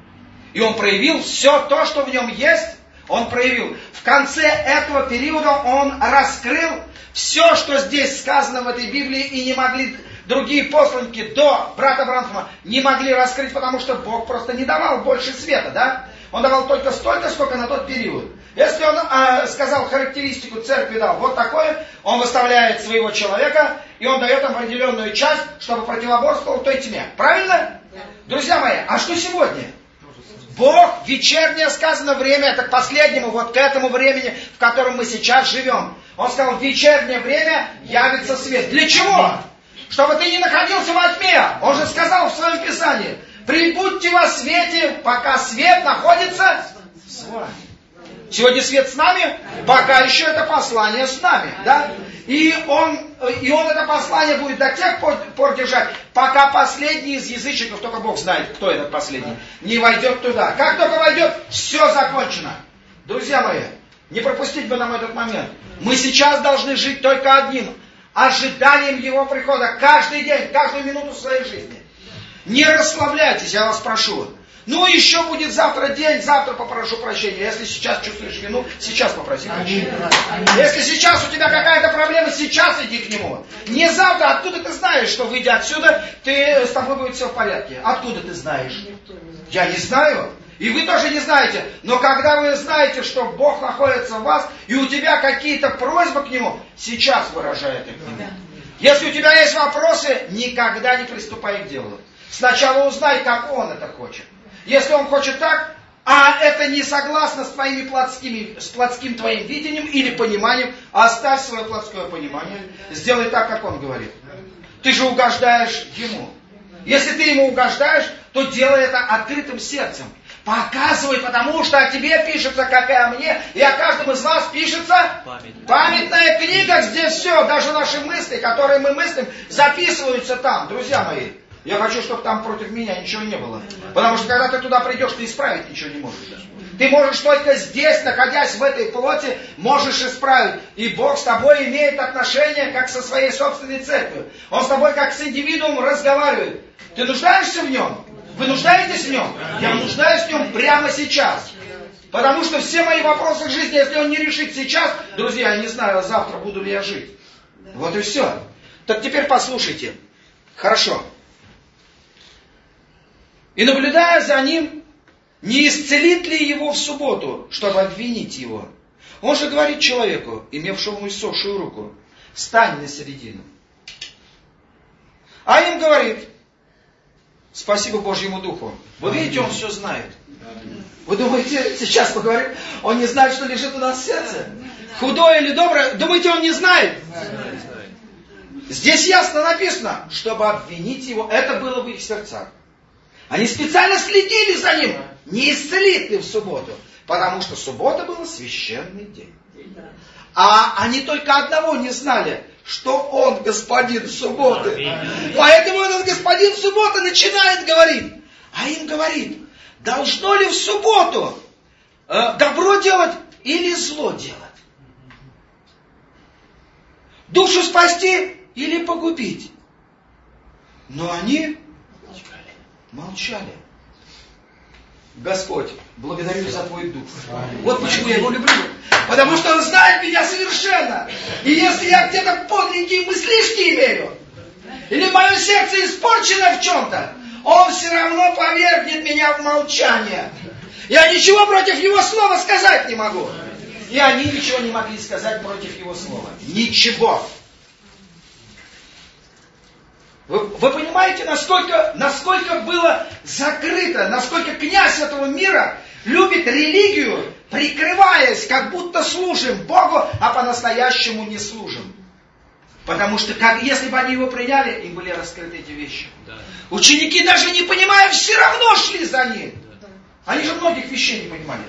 И он проявил все то, что в нем есть, он проявил. В конце этого периода он раскрыл все, что здесь сказано в этой Библии, и не могли другие посланники до брата Бранхама не могли раскрыть, потому что Бог просто не давал больше света, да? Он давал только столько, сколько на тот период. Если он сказал характеристику церкви, дал вот такое, он выставляет своего человека, и он дает им определенную часть, чтобы противоборствовал той тьме. Правильно? Да. Друзья мои, а что сегодня? Бог, вечернее сказано время, это к последнему, вот к этому времени, в котором мы сейчас живем. Он сказал, в вечернее время явится свет. Для чего? Чтобы ты не находился во тьме. Он же сказал в своем Писании, прибудьте во свете, пока свет находится с вами. Сегодня свет с нами, пока еще это послание с нами. Да? И он это послание будет до тех пор держать, пока последний из язычников, только Бог знает, кто этот последний, не войдет туда. Как только войдет, все закончено. Друзья мои, не пропустить бы нам этот момент. Мы сейчас должны жить только одним ожиданием Его прихода. Каждый день, каждую минуту своей жизни. Не расслабляйтесь, я вас прошу. Ну, еще будет завтра день, завтра попрошу прощения. Если сейчас чувствуешь вину, сейчас попроси прощения. Если сейчас у тебя какая-то проблема, сейчас иди к Нему. Не завтра. Откуда ты знаешь, что выйдя отсюда, с тобой будет все в порядке? Откуда ты знаешь? Я не знаю. И вы тоже не знаете. Но когда вы знаете, что Бог находится в вас, и у тебя какие-то просьбы к Нему, сейчас выражай это к Нему. Если у тебя есть вопросы, никогда не приступай к делу. Сначала узнай, как Он это хочет. Если Он хочет так, а это не согласно с плотским твоим видением или пониманием, оставь свое плотское понимание, сделай так, как Он говорит. Ты же угождаешь Ему. Если ты Ему угождаешь, то делай это открытым сердцем. Показывай, потому что о тебе пишется, как и о мне, и о каждом из вас пишется памятная книга, где все, даже наши мысли, которые мы мыслим, записываются там, друзья мои. Я хочу, чтобы там против меня ничего не было. Потому что когда ты туда придешь, ты исправить ничего не можешь. Ты можешь только здесь, находясь в этой плоти, можешь исправить. И Бог с тобой имеет отношение, как со своей собственной церковью. Он с тобой, как с индивидуумом, разговаривает. Ты нуждаешься в нем? Вы нуждаетесь в нем? Я нуждаюсь в нем прямо сейчас. Потому что все мои вопросы в жизни, если он не решит сейчас, друзья, я не знаю, завтра буду ли я жить. Вот и все. Так теперь послушайте. Хорошо. И наблюдая за ним, не исцелит ли его в субботу, чтобы обвинить его? Он же говорит человеку, имевшему иссохшую руку, стань на середину. А им говорит, спасибо Божьему Духу. Вы видите, он все знает. Вы думаете, сейчас поговорим, он не знает, что лежит у нас в сердце? Худое или доброе? Думаете, он не знает? Здесь ясно написано, чтобы обвинить его, это было в их сердцах. Они специально следили за ним. Не исцелит ли в субботу? Потому что суббота был священный день. А они только одного не знали, что он господин субботы. Поэтому этот господин субботы начинает говорить. А им говорит, должно ли в субботу добро делать или зло делать? Душу спасти или погубить? Но они молчали. Господь, благодарю за Твой Дух. Вот почему я его люблю. Потому что Он знает меня совершенно. И если я где-то подлинные мыслишки имею, или мое сердце испорчено в чем-то, Он все равно повергнет меня в молчание. Я ничего против Его слова сказать не могу. И они ничего не могли сказать против Его слова. Ничего. Вы понимаете, насколько было закрыто, насколько князь этого мира любит религию, прикрываясь, как будто служим Богу, а по-настоящему не служим. Потому что если бы они его приняли, им были раскрыты эти вещи. Да. Ученики, даже не понимая, все равно шли за ним. Да. Они же многих вещей не понимали.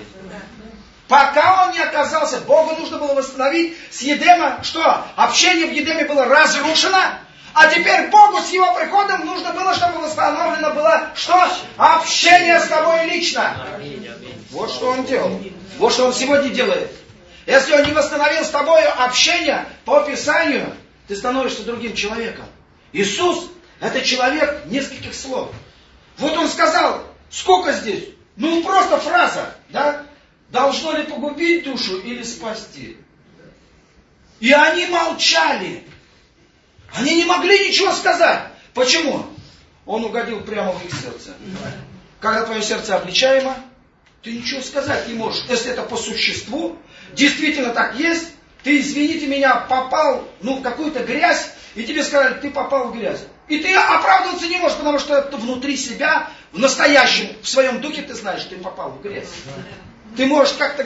Пока он не оказался, Богу нужно было восстановить с Едема, что общение в Едеме было разрушено, а теперь Богу с его приходом нужно было, чтобы восстановлено было что? Общение с тобой лично. Вот что он делал. Вот что он сегодня делает. Если он не восстановил с тобой общение по Писанию, ты становишься другим человеком. Иисус — это человек нескольких слов. Вот он сказал, сколько здесь? Ну просто фраза, да? Должно ли погубить душу или спасти? И они молчали. Они не могли ничего сказать. Почему? Он угодил прямо в их сердце. Когда твое сердце обличаемо, ты ничего сказать не можешь. Если это по существу, действительно так есть, ты, извините меня, попал в какую-то грязь, и тебе сказали, ты попал в грязь. И ты оправдываться не можешь, потому что это внутри себя, в настоящем, в своем духе ты знаешь, ты попал в грязь. Ты можешь как-то...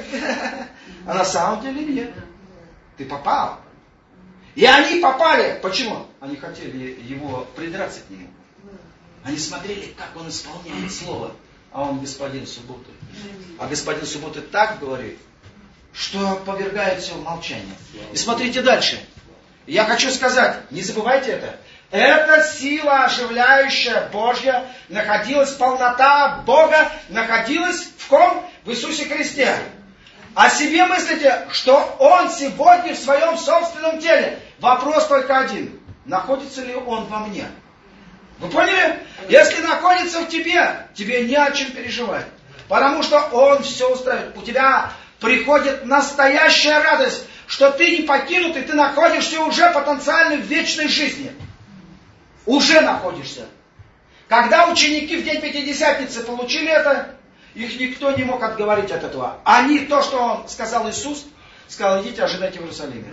А на самом деле нет. Ты попал. И они попали. Почему? Они хотели его придраться к нему. Они смотрели, как он исполняет слово. А он господин субботы. А господин субботы так говорит, что повергает все в молчание. И смотрите дальше. Я хочу сказать, не забывайте это. Эта сила оживляющая Божья находилась, полнота Бога находилась в ком? В Иисусе Христе. О себе мыслите, что Он сегодня в своем собственном теле. Вопрос только один. Находится ли Он во мне? Вы поняли? Если находится в тебе, тебе не о чем переживать. Потому что Он все устраивает. У тебя приходит настоящая радость, что ты не покинутый, ты находишься уже потенциально в вечной жизни. Уже находишься. Когда ученики в день Пятидесятницы получили это, их никто не мог отговорить от этого. Они, то, что он сказал Иисус, сказал, идите, ожидайте в Иерусалиме.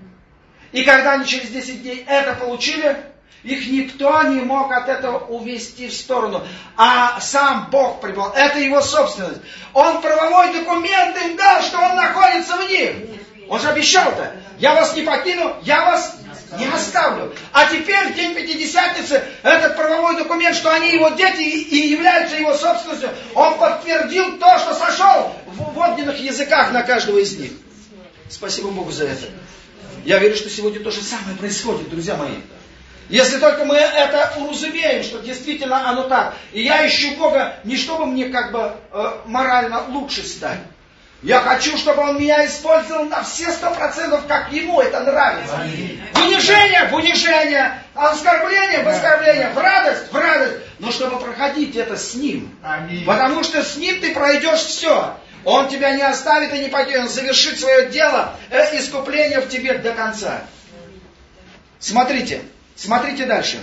И когда они через 10 дней это получили, их никто не мог от этого увести в сторону. А сам Бог прибыл. Это его собственность. Он правовой документ им дал, что он находится в них. Он же обещал-то. Я вас не покину, я вас не оставлю. А теперь в день Пятидесятницы этот правовой документ, что они его дети и являются его собственностью, он подтвердил то, что сошел в огненных языках на каждого из них. Спасибо Богу за это. Я верю, что сегодня то же самое происходит, друзья мои. Если только мы это уразумеем, что действительно оно так. И я ищу Бога не чтобы мне морально лучше стать. Я хочу, чтобы Он меня использовал на все 100%, как Ему это нравится. В унижение, оскорбление, в оскорбление, в радость. Но чтобы проходить это с Ним. Потому что с Ним ты пройдешь все. Он тебя не оставит и не покинет. Он завершит свое дело, искупление в тебе до конца. Смотрите дальше.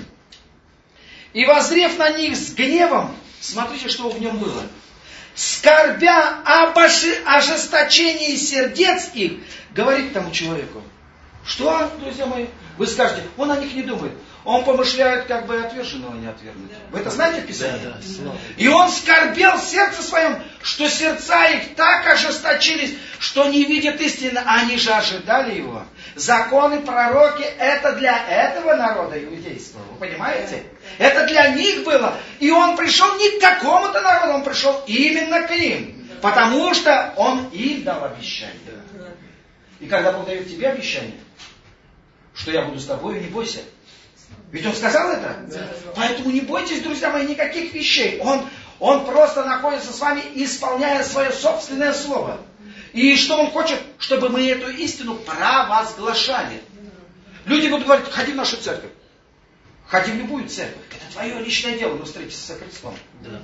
И воззрев на них с гневом, смотрите, что в нем было. Скорбя об ожесточении сердец их, говорит тому человеку. Что, друзья мои? Вы скажете, он о них не думает. Он помышляет, как бы отверженного не отвергнуть. Вы это знаете в Писании? Да. И он скорбел в сердце своем, что сердца их так ожесточились, что не видят истины. Они же ожидали его. Законы, пророки, это для этого народа иудейского. Вы понимаете? Это для них было. И он пришел не к какому-то народу, он пришел именно к ним. Потому что он им дал обещание. И когда Бог дает тебе обещание, что я буду с тобой, не бойся. Ведь он сказал это? Да. Поэтому не бойтесь, друзья мои, никаких вещей. Он просто находится с вами, исполняя свое собственное слово. И что он хочет? Чтобы мы эту истину провозглашали. Люди будут говорить, ходи в нашу церковь. Ходи в любую церковь. Это твое личное дело, но встретиться со Христом.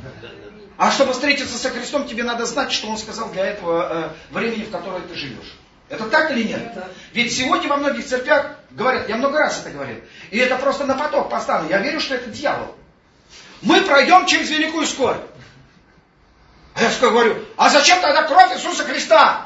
А чтобы встретиться со Христом, тебе надо знать, что Он сказал для этого времени, в которое ты живешь. Это так или нет? Ведь сегодня во многих церквях говорят, я много раз это говорил, и это просто на поток поставлено. Я верю, что это дьявол. Мы пройдем через великую скорбь. А я говорю, а зачем тогда кровь Иисуса Христа?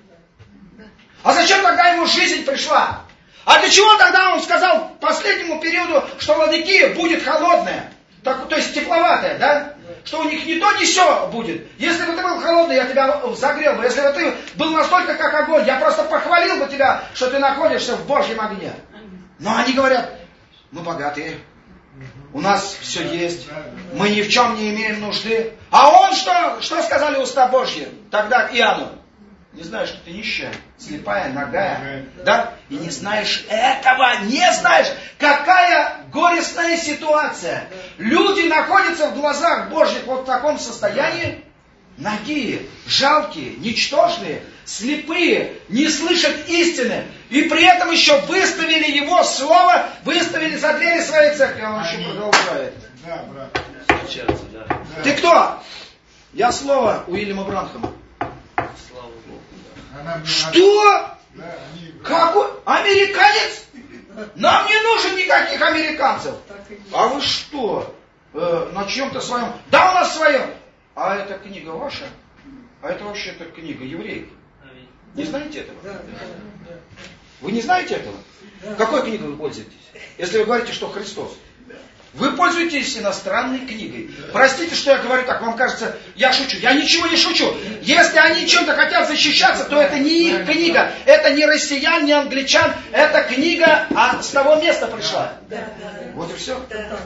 А зачем тогда Ему жизнь пришла? А для чего тогда Он сказал последнему периоду, что Ладикия будет холодная? То есть тепловатая, да? Что у них не то, ни сё будет. Если бы ты был холодный, я тебя загрел бы. Если бы ты был настолько как огонь, я просто похвалил бы тебя, что ты находишься в Божьем огне. Но они говорят, мы богатые, У нас все есть. Мы ни в чем не имеем нужды. А он что сказали уста Божьи? Тогда Иоанну. Не знаешь, что ты нищая, слепая, нагая. Да? И не знаешь этого, не знаешь. Какая горестная ситуация. Люди находятся в глазах Божьих вот в таком состоянии. Нагие, жалкие, ничтожные, слепые, не слышат истины. И при этом еще выставили его слово, выставили за двери своей церкви. А он еще продолжает. Да, брат. Ты кто? Я слово Уильяма Бранхама. Слава Богу. Что? Какой? Американец? Нам не нужен никаких американцев. А вы что? На чем-то своем? Да, у нас своем. А это книга ваша? А это вообще-то книга евреев. Не знаете этого? Вы не знаете этого? Какой книгой вы пользуетесь? Если вы говорите, что Христос. Вы пользуетесь иностранной книгой. Простите, что я говорю так, вам кажется, я шучу. Я ничего не шучу. Если они чем-то хотят защищаться, то это не их книга. Это не россиян, не англичан. Это книга с того места пришла. Вот и все.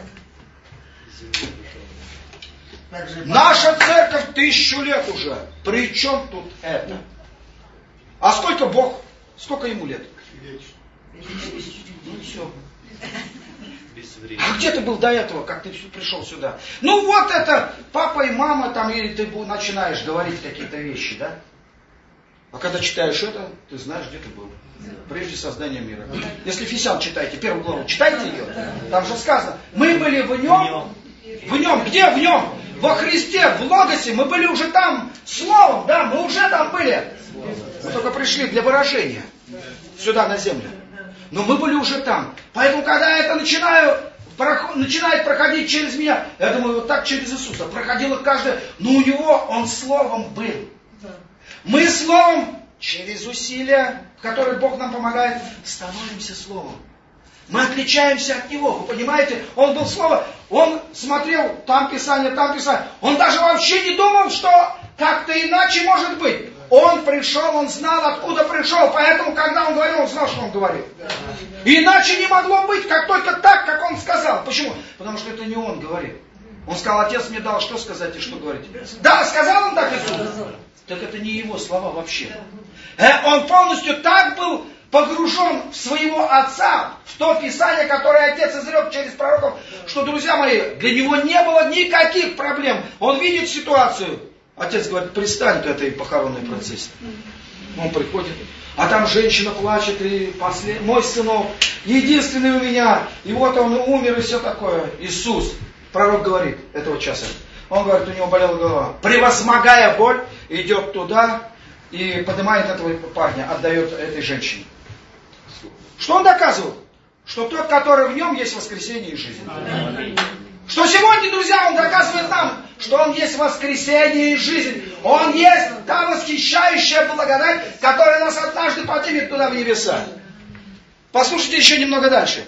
Наша церковь 1000 лет уже. При чем тут это? А сколько Бог? Сколько ему лет? Ну все. А где ты был до этого, как ты пришел сюда? Ну вот это папа и мама там, или ты начинаешь говорить какие-то вещи, да? А когда читаешь это, ты знаешь, где ты был. Прежде создания мира. Если Ефесян читаете, 1 главу, читайте ее. Там же сказано, мы были в нем. В нем. Где в нем? Во Христе, в Логосе. Мы были уже там словом, да, мы уже там были. Мы только пришли для выражения. Сюда, на землю. Но мы были уже там. Поэтому, когда это начинает проходить через меня, я думаю, вот так через Иисуса проходило каждое. Но у него он словом был. Мы словом, через усилия, в которых Бог нам помогает, становимся словом. Мы отличаемся от него. Вы понимаете, он был слово, он смотрел там Писание, там Писание. Он даже вообще не думал, что как-то иначе может быть. Он пришел, он знал, откуда пришел. Поэтому, когда он говорил, он знал, что он говорил. Иначе не могло быть, как только так, как он сказал. Почему? Потому что это не он говорил. Он сказал, Отец мне дал, что сказать и что говорить. Да, сказал он так Иисус. Так это не его слова вообще. Он полностью так был погружен в своего Отца, в то Писание, которое Отец изрек через пророков, что, друзья мои, для него не было никаких проблем. Он видит ситуацию. Отец говорит, пристань к этой похоронной процессии. Он приходит, а там женщина плачет, и мой сынок, единственный у меня, и вот он умер, и все такое. Иисус, пророк говорит этого часа, он говорит, у него болела голова. Превозмогая боль, идет туда и поднимает этого парня, отдает этой женщине. Что он доказывал? Что тот, который в нем, есть воскресение и жизнь. Что сегодня, друзья, он доказывает нам, что он есть воскресение и жизнь. Он есть та восхищающая благодать, которая нас однажды поднимет туда в небеса. Послушайте еще немного дальше.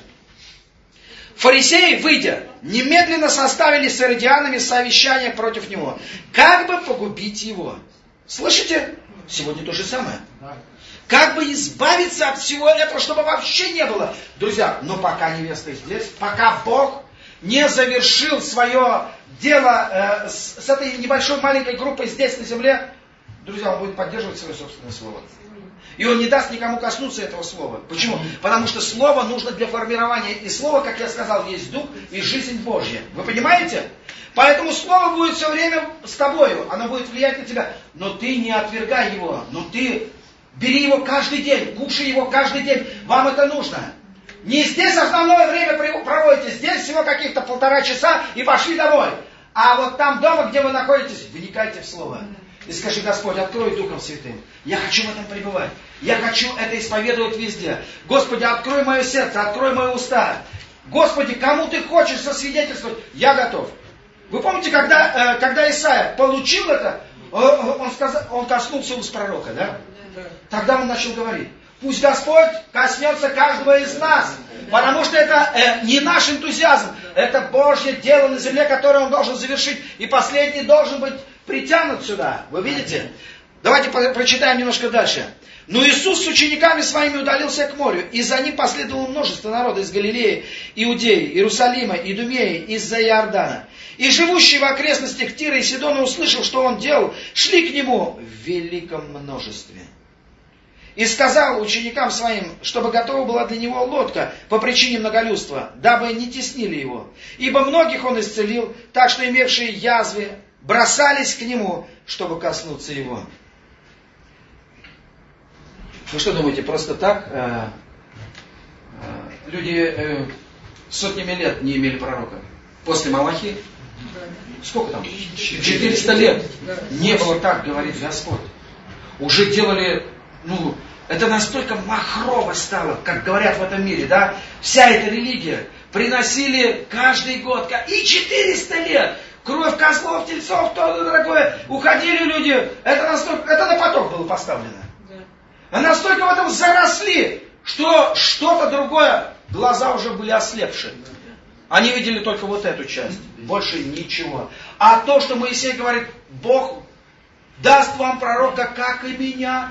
Фарисеи, выйдя, немедленно составили с иродианами совещание против него, как бы погубить его. Слышите? Сегодня то же самое. Как бы избавиться от всего этого, чтобы вообще не было. Друзья, но пока невеста здесь, пока Бог не завершил свое дело с этой небольшой маленькой группой здесь на земле, друзья, он будет поддерживать свое собственное слово. И он не даст никому коснуться этого слова. Почему? Потому что слово нужно для формирования. И слово, как я сказал, есть дух и жизнь Божья. Вы понимаете? Поэтому слово будет все время с тобою. Оно будет влиять на тебя. Но ты не отвергай его. Но ты бери его каждый день. Кушай его каждый день. Вам это нужно. Не здесь основное время проводите. Здесь всего каких-то 1,5 часа и пошли домой. А вот там дома, где вы находитесь, вникайте в слово. И скажи, Господь, открой Духом Святым. Я хочу в этом пребывать. Я хочу это исповедовать везде. Господи, открой мое сердце, открой мои уста. Господи, кому ты хочешь засвидетельствовать, я готов. Вы помните, когда Исаия получил это, он коснулся уст пророка, да? Тогда он начал говорить. Пусть Господь коснется каждого из нас. Потому что это не наш энтузиазм. Это Божье дело на земле, которое Он должен завершить. И последний должен быть притянут сюда. Вы видите? Давайте прочитаем немножко дальше. Но Иисус с учениками своими удалился к морю, и за ним последовало множество народа из Галилеи, Иудеи, Иерусалима, Идумеи, из-за Иордана. И живущие в окрестностях Тира и Сидона, услышав, что он делал, шли к нему в великом множестве. И сказал ученикам своим, чтобы готова была для него лодка по причине многолюдства, дабы не теснили его. Ибо многих он исцелил, так что имевшие язвы бросались к нему, чтобы коснуться его. Вы что думаете, просто так люди сотнями лет не имели пророка? После Малахии? Сколько там? 400 лет. Не было так, говорит Господь. Уже делали, это настолько махрово стало, как говорят в этом мире, да? Вся эта религия. Приносили каждый год, и 400 лет. Кровь козлов, тельцов, то дорогое. Уходили люди. Это на поток было поставлено. А настолько в этом заросли, что что-то другое, глаза уже были ослепшие. Они видели только вот эту часть, больше ничего. А то, что Моисей говорит, Бог даст вам пророка, как и меня.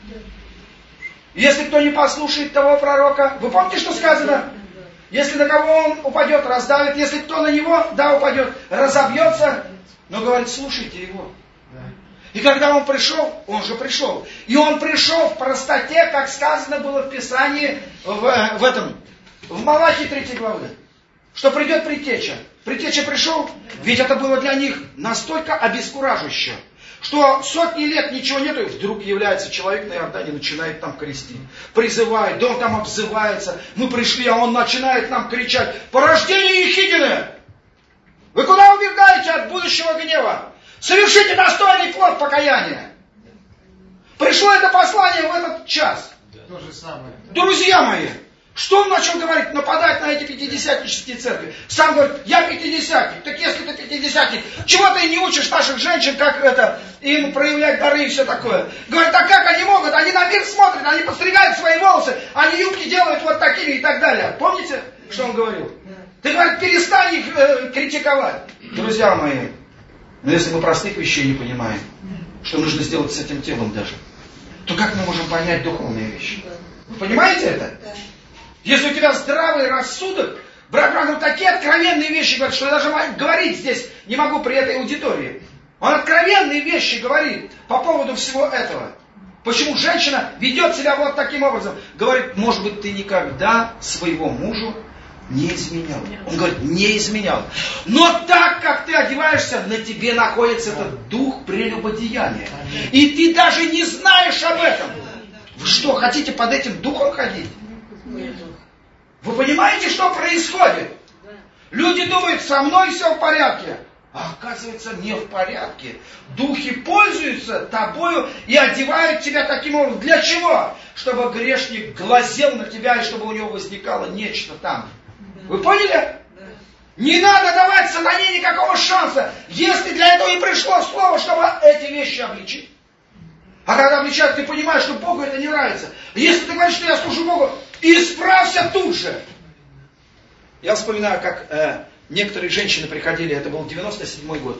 Если кто не послушает того пророка, вы помните, что сказано? Если на кого он упадет, раздавит. Если кто на него, упадет, разобьется. Но говорит, слушайте его. И когда он пришел, он же пришел. И он пришел в простоте, как сказано было в Писании, в Малахии 3 главы. Что придет предтеча. Предтеча пришел, ведь это было для них настолько обескураживающе, что сотни лет ничего нету, и вдруг является человек на Иордане, начинает там крестить, призывает, да он там обзывается, мы пришли, а он начинает нам кричать, порождение Ехидины! Вы куда убегаете от будущего гнева? Совершите достойный плод покаяния. Пришло это послание в этот час. То же самое. Друзья мои, что он начал говорить? Нападать на эти пятидесятнические церкви. Сам говорит, я пятидесятник. Так если ты пятидесятник, чего ты не учишь наших женщин, как им проявлять дары и все такое? Говорит, а как они могут? Они на мир смотрят, они подстригают свои волосы, они юбки делают вот такими и так далее. Помните, что он говорил? Ты, говорит, перестань их критиковать. Друзья мои, но если мы простых вещей не понимаем, что нужно сделать с этим телом даже, то как мы можем понять духовные вещи? Вы понимаете это? Если у тебя здравый рассудок, брат Бранхам такие откровенные вещи говорит, что я даже говорить здесь не могу при этой аудитории. Он откровенные вещи говорит по поводу всего этого. Почему женщина ведет себя вот таким образом? Говорит, может быть, ты никогда своего мужу не изменял. Он говорит, не изменял. Но так как ты одеваешься, на тебе находится этот дух прелюбодеяния. И ты даже не знаешь об этом. Вы что, хотите под этим духом ходить? Вы понимаете, что происходит? Люди думают, со мной все в порядке. А оказывается, не в порядке. Духи пользуются тобою и одевают тебя таким образом. Для чего? Чтобы грешник глазел на тебя и чтобы у него возникало нечто там. Вы поняли? Не надо давать сатане никакого шанса, если для этого и пришло слово, чтобы эти вещи обличить. А когда обличают, ты понимаешь, что Богу это не нравится. Если ты говоришь, что я служу Богу, исправься тут же. Я вспоминаю, как некоторые женщины приходили, это был 97-й год.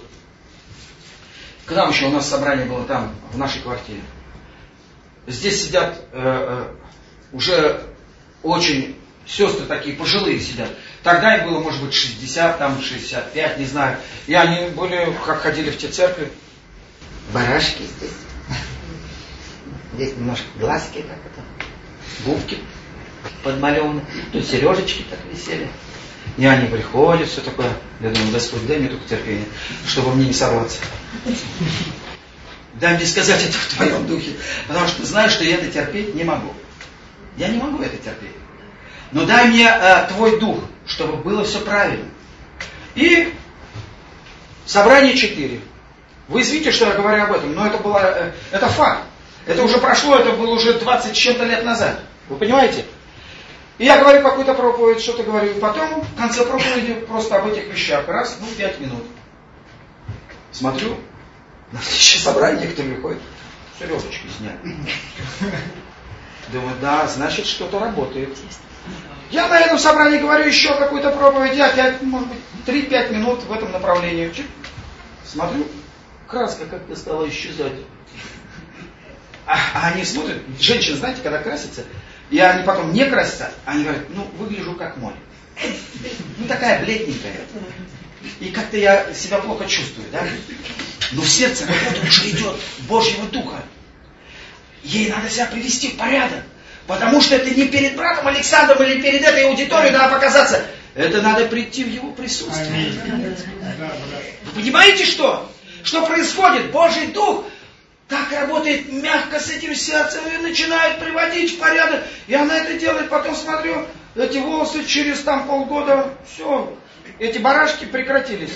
К нам еще у нас собрание было там, в нашей квартире. Здесь сидят уже очень сестры такие, пожилые сидят. Тогда им было, может быть, 60, там 65, не знаю. И они были, как ходили в те церкви. Барашки здесь. Здесь немножко глазки, как это, губки подмалеваны. Тут сережечки так висели. И они приходят, все такое. Я думаю, Господь, дай мне только терпение, чтобы мне не сорваться. Дай мне сказать это в твоем духе. Потому что ты знаешь, что я это терпеть не могу. Я не могу это терпеть. Но дай мне твой дух, чтобы было все правильно. И собрание 4. Вы извините, что я говорю об этом, но это факт. Это уже прошло, это было уже 20 с чем-то лет назад. Вы понимаете? И я говорю какую-то проповедь, что-то говорю. И потом, в конце проповеди, просто об этих вещах. Раз, 5 минут. Смотрю, на следующее собрание некоторые выходят, сережечки сняли. Думаю, да, значит, что-то работает. Я на этом собрании говорю еще какую-то проповедь, я опять, может быть, 3-5 минут в этом направлении. Смотрю, краска как-то стала исчезать. А они смотрят, женщины, знаете, когда красятся, и они потом не красятся, они говорят, ну, выгляжу как мой. Ну, такая бледненькая. И как-то я себя плохо чувствую, да? Но в сердце работа уже идет Божьего Духа. Ей надо себя привести в порядок. Потому что это не перед братом Александром или перед этой аудиторией надо показаться. Это надо прийти в его присутствие. Вы понимаете, что? Что происходит? Божий Дух так работает мягко с этим сердцем и начинает приводить в порядок. И она это делает, потом смотрю, эти волосы через там полгода, все, эти барашки прекратились.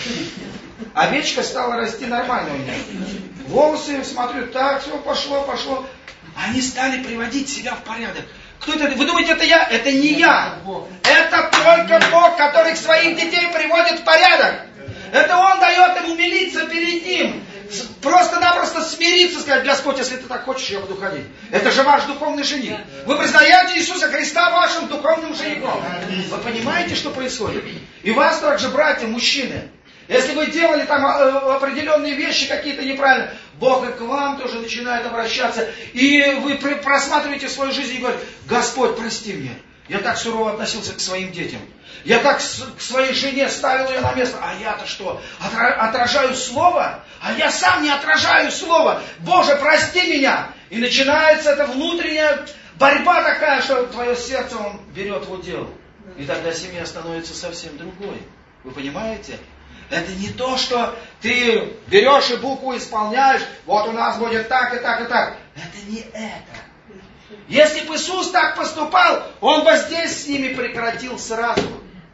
Овечка стала расти нормально у меня. Волосы, смотрю, так, все, пошло. Они стали приводить себя в порядок. Кто это? Вы думаете, это я? Это не я. Это только Бог, который своих детей приводит в порядок. Это Он дает им умилиться перед Ним. Просто-напросто смириться, сказать, Господь, если ты так хочешь, я буду ходить. Это же ваш духовный жених. Вы признаете Иисуса Христа вашим духовным женихом. Вы понимаете, что происходит? И вас также, братья, мужчины. Если вы делали там определенные вещи какие-то неправильно, Бог и к вам тоже начинает обращаться. И вы просматриваете свою жизнь и говорите, Господь, прости мне. Я так сурово относился к своим детям. Я так к своей жене ставил ее на место. А я-то что? Отражаю слово? А я сам не отражаю слово. Боже, прости меня. И начинается эта внутренняя борьба такая, что твое сердце Он берет в удел. И тогда семья становится совсем другой. Вы понимаете? Это не то, что ты берешь и букву исполняешь, вот у нас будет так и так и так. Это не это. Если бы Иисус так поступал, Он бы здесь с ними прекратил сразу.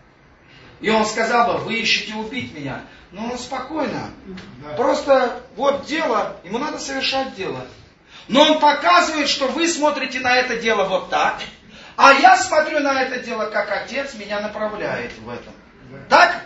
И Он сказал бы, вы ищете убить меня. Ну, спокойно. Просто вот дело, ему надо совершать дело. Но Он показывает, что вы смотрите на это дело вот так, а я смотрю на это дело, как Отец меня направляет в этом. Так?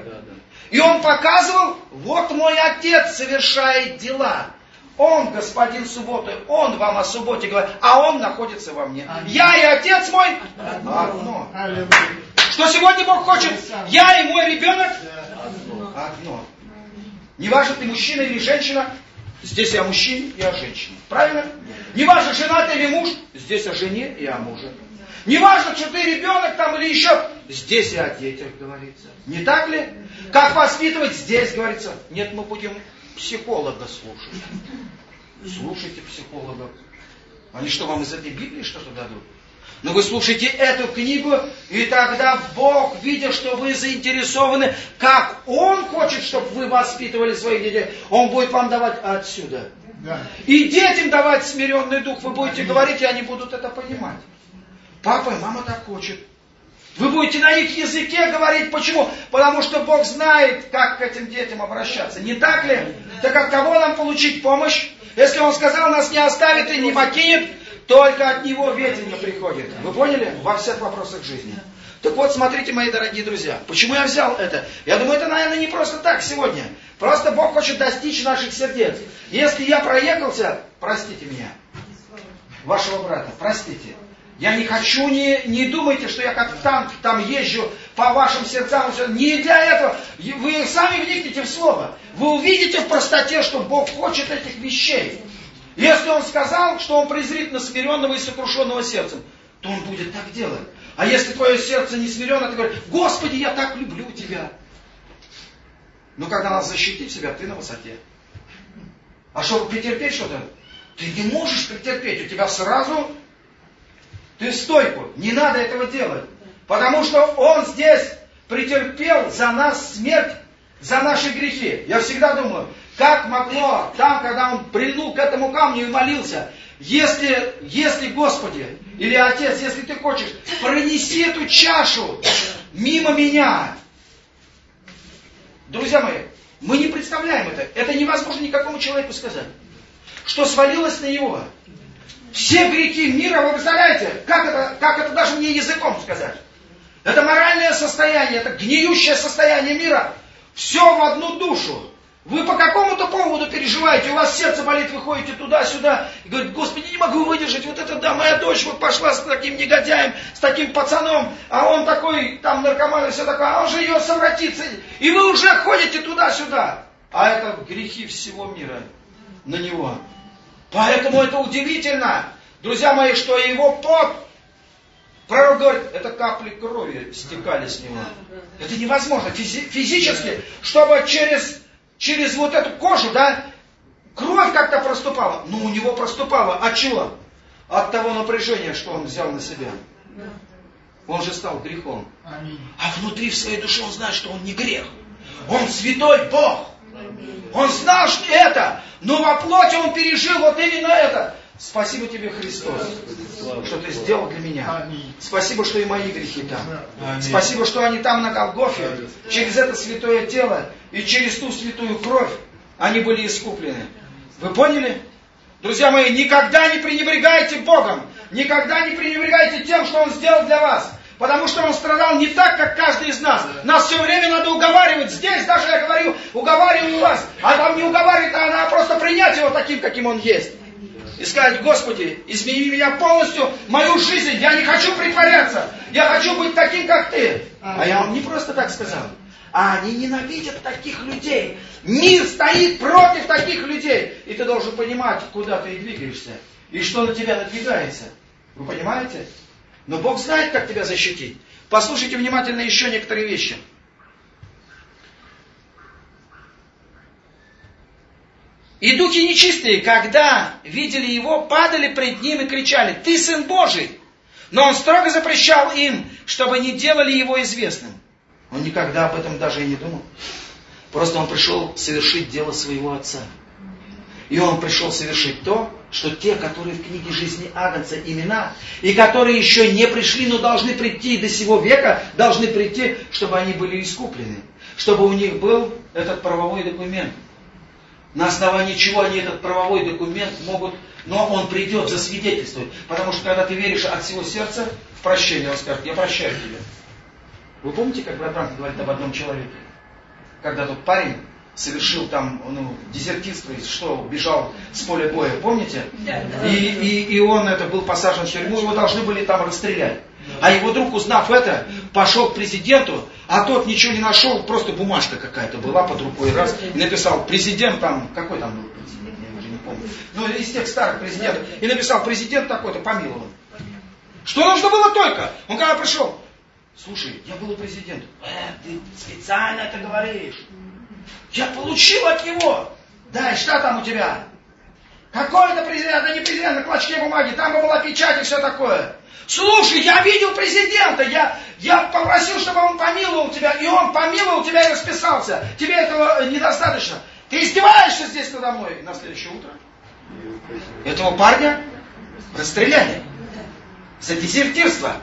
И Он показывал, вот мой Отец совершает дела. Он господин субботы, Он вам о субботе говорит, а Он находится во мне. Я и Отец мой одно. Что сегодня Бог хочет? Я и мой ребенок одно. Неважно, ты мужчина или женщина, здесь и о мужчине, и о женщине. Правильно? Неважно, жена ты или муж, здесь о жене и о муже. Неважно, что ты ребенок там или еще, здесь и о детях говорится. Не так ли? Как воспитывать, здесь говорится. Нет, мы будем психолога слушать. Слушайте психологов. Они что, вам из этой Библии что-то дадут? Но вы слушайте эту книгу, и тогда Бог, видя, что вы заинтересованы, как Он хочет, чтобы вы воспитывали своих детей, Он будет вам давать отсюда. И детям давать смиренный дух. Вы будете говорить, и они будут это понимать. Папа и мама так хочет. Вы будете на их языке говорить. Почему? Потому что Бог знает, как к этим детям обращаться. Не так ли? Так от кого нам получить помощь? Если Он сказал, нас не оставит и не покинет, только от Него ведение приходит. Вы поняли? Во всех вопросах жизни. Так вот, смотрите, мои дорогие друзья. Почему я взял это? Я думаю, это, наверное, не просто так сегодня. Просто Бог хочет достичь наших сердец. Если я проехался, простите меня. Вашего брата, простите. Я не хочу, не думайте, что я как танк там езжу по вашим сердцам. Не для этого. Вы сами вникните в Слово. Вы увидите в простоте, что Бог хочет этих вещей. Если Он сказал, что Он презрит на смиренного и сокрушенного сердцем, то Он будет так делать. А если твое сердце не смиренно, ты говоришь, Господи, я так люблю Тебя. Но когда надо защитить себя, ты на высоте. А чтобы претерпеть что-то, ты не можешь претерпеть. У тебя сразу... Ты в стойку. Не надо этого делать. Потому что Он здесь претерпел за нас смерть, за наши грехи. Я всегда думаю, как могло там, когда Он прильнул к этому камню и молился, если Господи, или Отец, если Ты хочешь, пронеси эту чашу мимо меня. Друзья мои, мы не представляем это. Это невозможно никакому человеку сказать. Что свалилось на Него. Все грехи мира, вы представляете, как это даже мне языком сказать. Это моральное состояние, это гниющее состояние мира. Все в одну душу. Вы по какому-то поводу переживаете, у вас сердце болит, вы ходите туда-сюда и говорите, Господи, не могу выдержать, вот это да, моя дочь вот пошла с таким негодяем, с таким пацаном, а он такой, там наркоман и все такое, а он же ее совратится. И вы уже ходите туда-сюда. А это грехи всего мира на него. Поэтому это удивительно, друзья мои, что его пот, пророк говорит, это капли крови стекали с него. Это невозможно физически, чтобы через вот эту кожу, да, кровь как-то проступала. Ну, у него проступала. От чего? От того напряжения, что он взял на себя. Он же стал грехом. А внутри в своей душе он знает, что он не грех. Он святой Бог. Он знал, что это. Но во плоти он пережил вот именно это. Спасибо тебе, Христос, что ты сделал для меня. Спасибо, что и мои грехи там. Спасибо, что они там на Голгофе. Через это святое тело и через ту святую кровь они были искуплены. Вы поняли? Друзья мои, никогда не пренебрегайте Богом. Никогда не пренебрегайте тем, что Он сделал для вас. Потому что Он страдал не так, как каждый из нас. Нас все время надо уговаривать. Здесь даже я говорю, уговариваю вас. А там не уговаривать, а надо просто принять Его таким, каким Он есть. И сказать: Господи, измени меня полностью, мою жизнь. Я не хочу притворяться. Я хочу быть таким, как Ты. А я вам не просто так сказал. А они ненавидят таких людей. Мир стоит против таких людей. И ты должен понимать, куда ты двигаешься. И что на тебя надвигается. Вы понимаете? Но Бог знает, как тебя защитить. Послушайте внимательно еще некоторые вещи. И духи нечистые, когда видели его, падали пред ним и кричали: «Ты Сын Божий!» Но он строго запрещал им, чтобы не делали его известным. Он никогда об этом даже и не думал. Просто он пришел совершить дело своего Отца. И он пришел совершить то, что те, которые в книге жизни Агнца имена, и которые еще не пришли, но должны прийти до сего века, должны прийти, чтобы они были искуплены. Чтобы у них был этот правовой документ. На основании чего они этот правовой документ могут... Но он придет, засвидетельствует. Потому что когда ты веришь от всего сердца в прощение, он скажет: «Я прощаю тебя». Вы помните, как брат Бранхам говорит об одном человеке? Когда тот парень совершил там дезертирство, что бежал с поля боя, помните? И он был посажен в тюрьму, его должны были там расстрелять. А его друг, узнав это, пошел к президенту, а тот ничего не нашел, просто бумажка какая-то была под рукой, раз, и написал: президент там, какой там был президент, я уже не помню, ну из тех старых президентов, и написал: президент такой-то помилован. Что нужно было только? Он когда пришел: слушай, я был у президента. Ты специально это говоришь. Я получил от него. Да, и что там у тебя? Какой-то президент, это не президент, на клочке бумаги, там была печать и все такое. Слушай, я видел президента, я попросил, чтобы он помиловал тебя, и он помиловал тебя и расписался. Тебе этого недостаточно. Ты издеваешься здесь надо мной. На следующее утро этого парня расстреляли за дезертирство.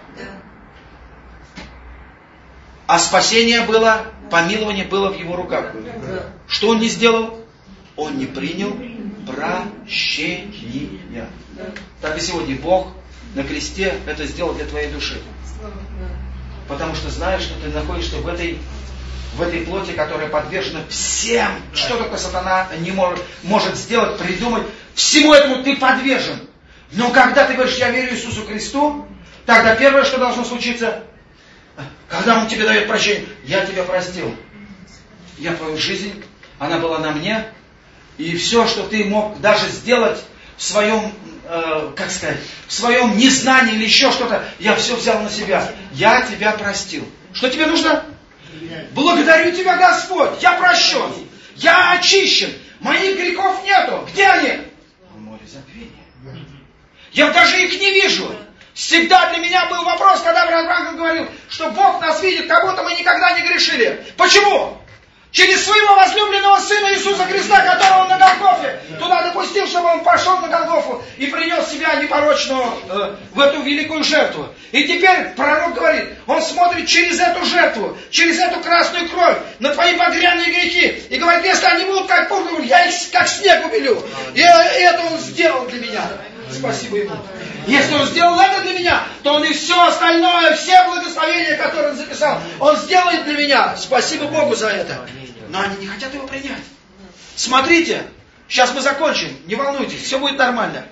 А спасение было, помилование было в его руках. Что он не сделал? Он не принял прощения. Так и сегодня Бог на кресте это сделал для твоей души. Потому что знаешь, что ты находишься в этой плоти, которая подвержена всем, что только сатана не может сделать, придумать. Всему этому ты подвержен. Но когда ты говоришь: я верю Иисусу Христу, тогда первое, что должно случиться, когда Он тебе дает прощение: я тебя простил. Я твою жизнь, она была на мне. И все, что ты мог даже сделать в своем, в своем незнании или еще что-то, я все взял на себя. Я тебя простил. Что тебе нужно? Благодарю тебя, Господь. Я прощен. Я очищен. Моих грехов нету. Где они? В море забвения. Я даже их не вижу. Всегда для меня был вопрос, когда брат Бранхам говорил, что Бог нас видит, как будто мы никогда не грешили. Почему? Через своего возлюбленного Сына Иисуса Христа, которого Он на Голгофе туда допустил, чтобы Он пошел на Голгофу и принес себя непорочную в эту великую жертву. И теперь пророк говорит, он смотрит через эту жертву, через эту красную кровь на твои багряные грехи. И говорит: если они будут как пурпур, я их как снег убелю. И это Он сделал для меня. Спасибо Ему. Если Он сделал это для меня, то Он и все остальное, все благословения, которые Он записал, Он сделает для меня. Спасибо Богу за это. Но они не хотят его принять. Смотрите, сейчас мы закончим, не волнуйтесь, все будет нормально.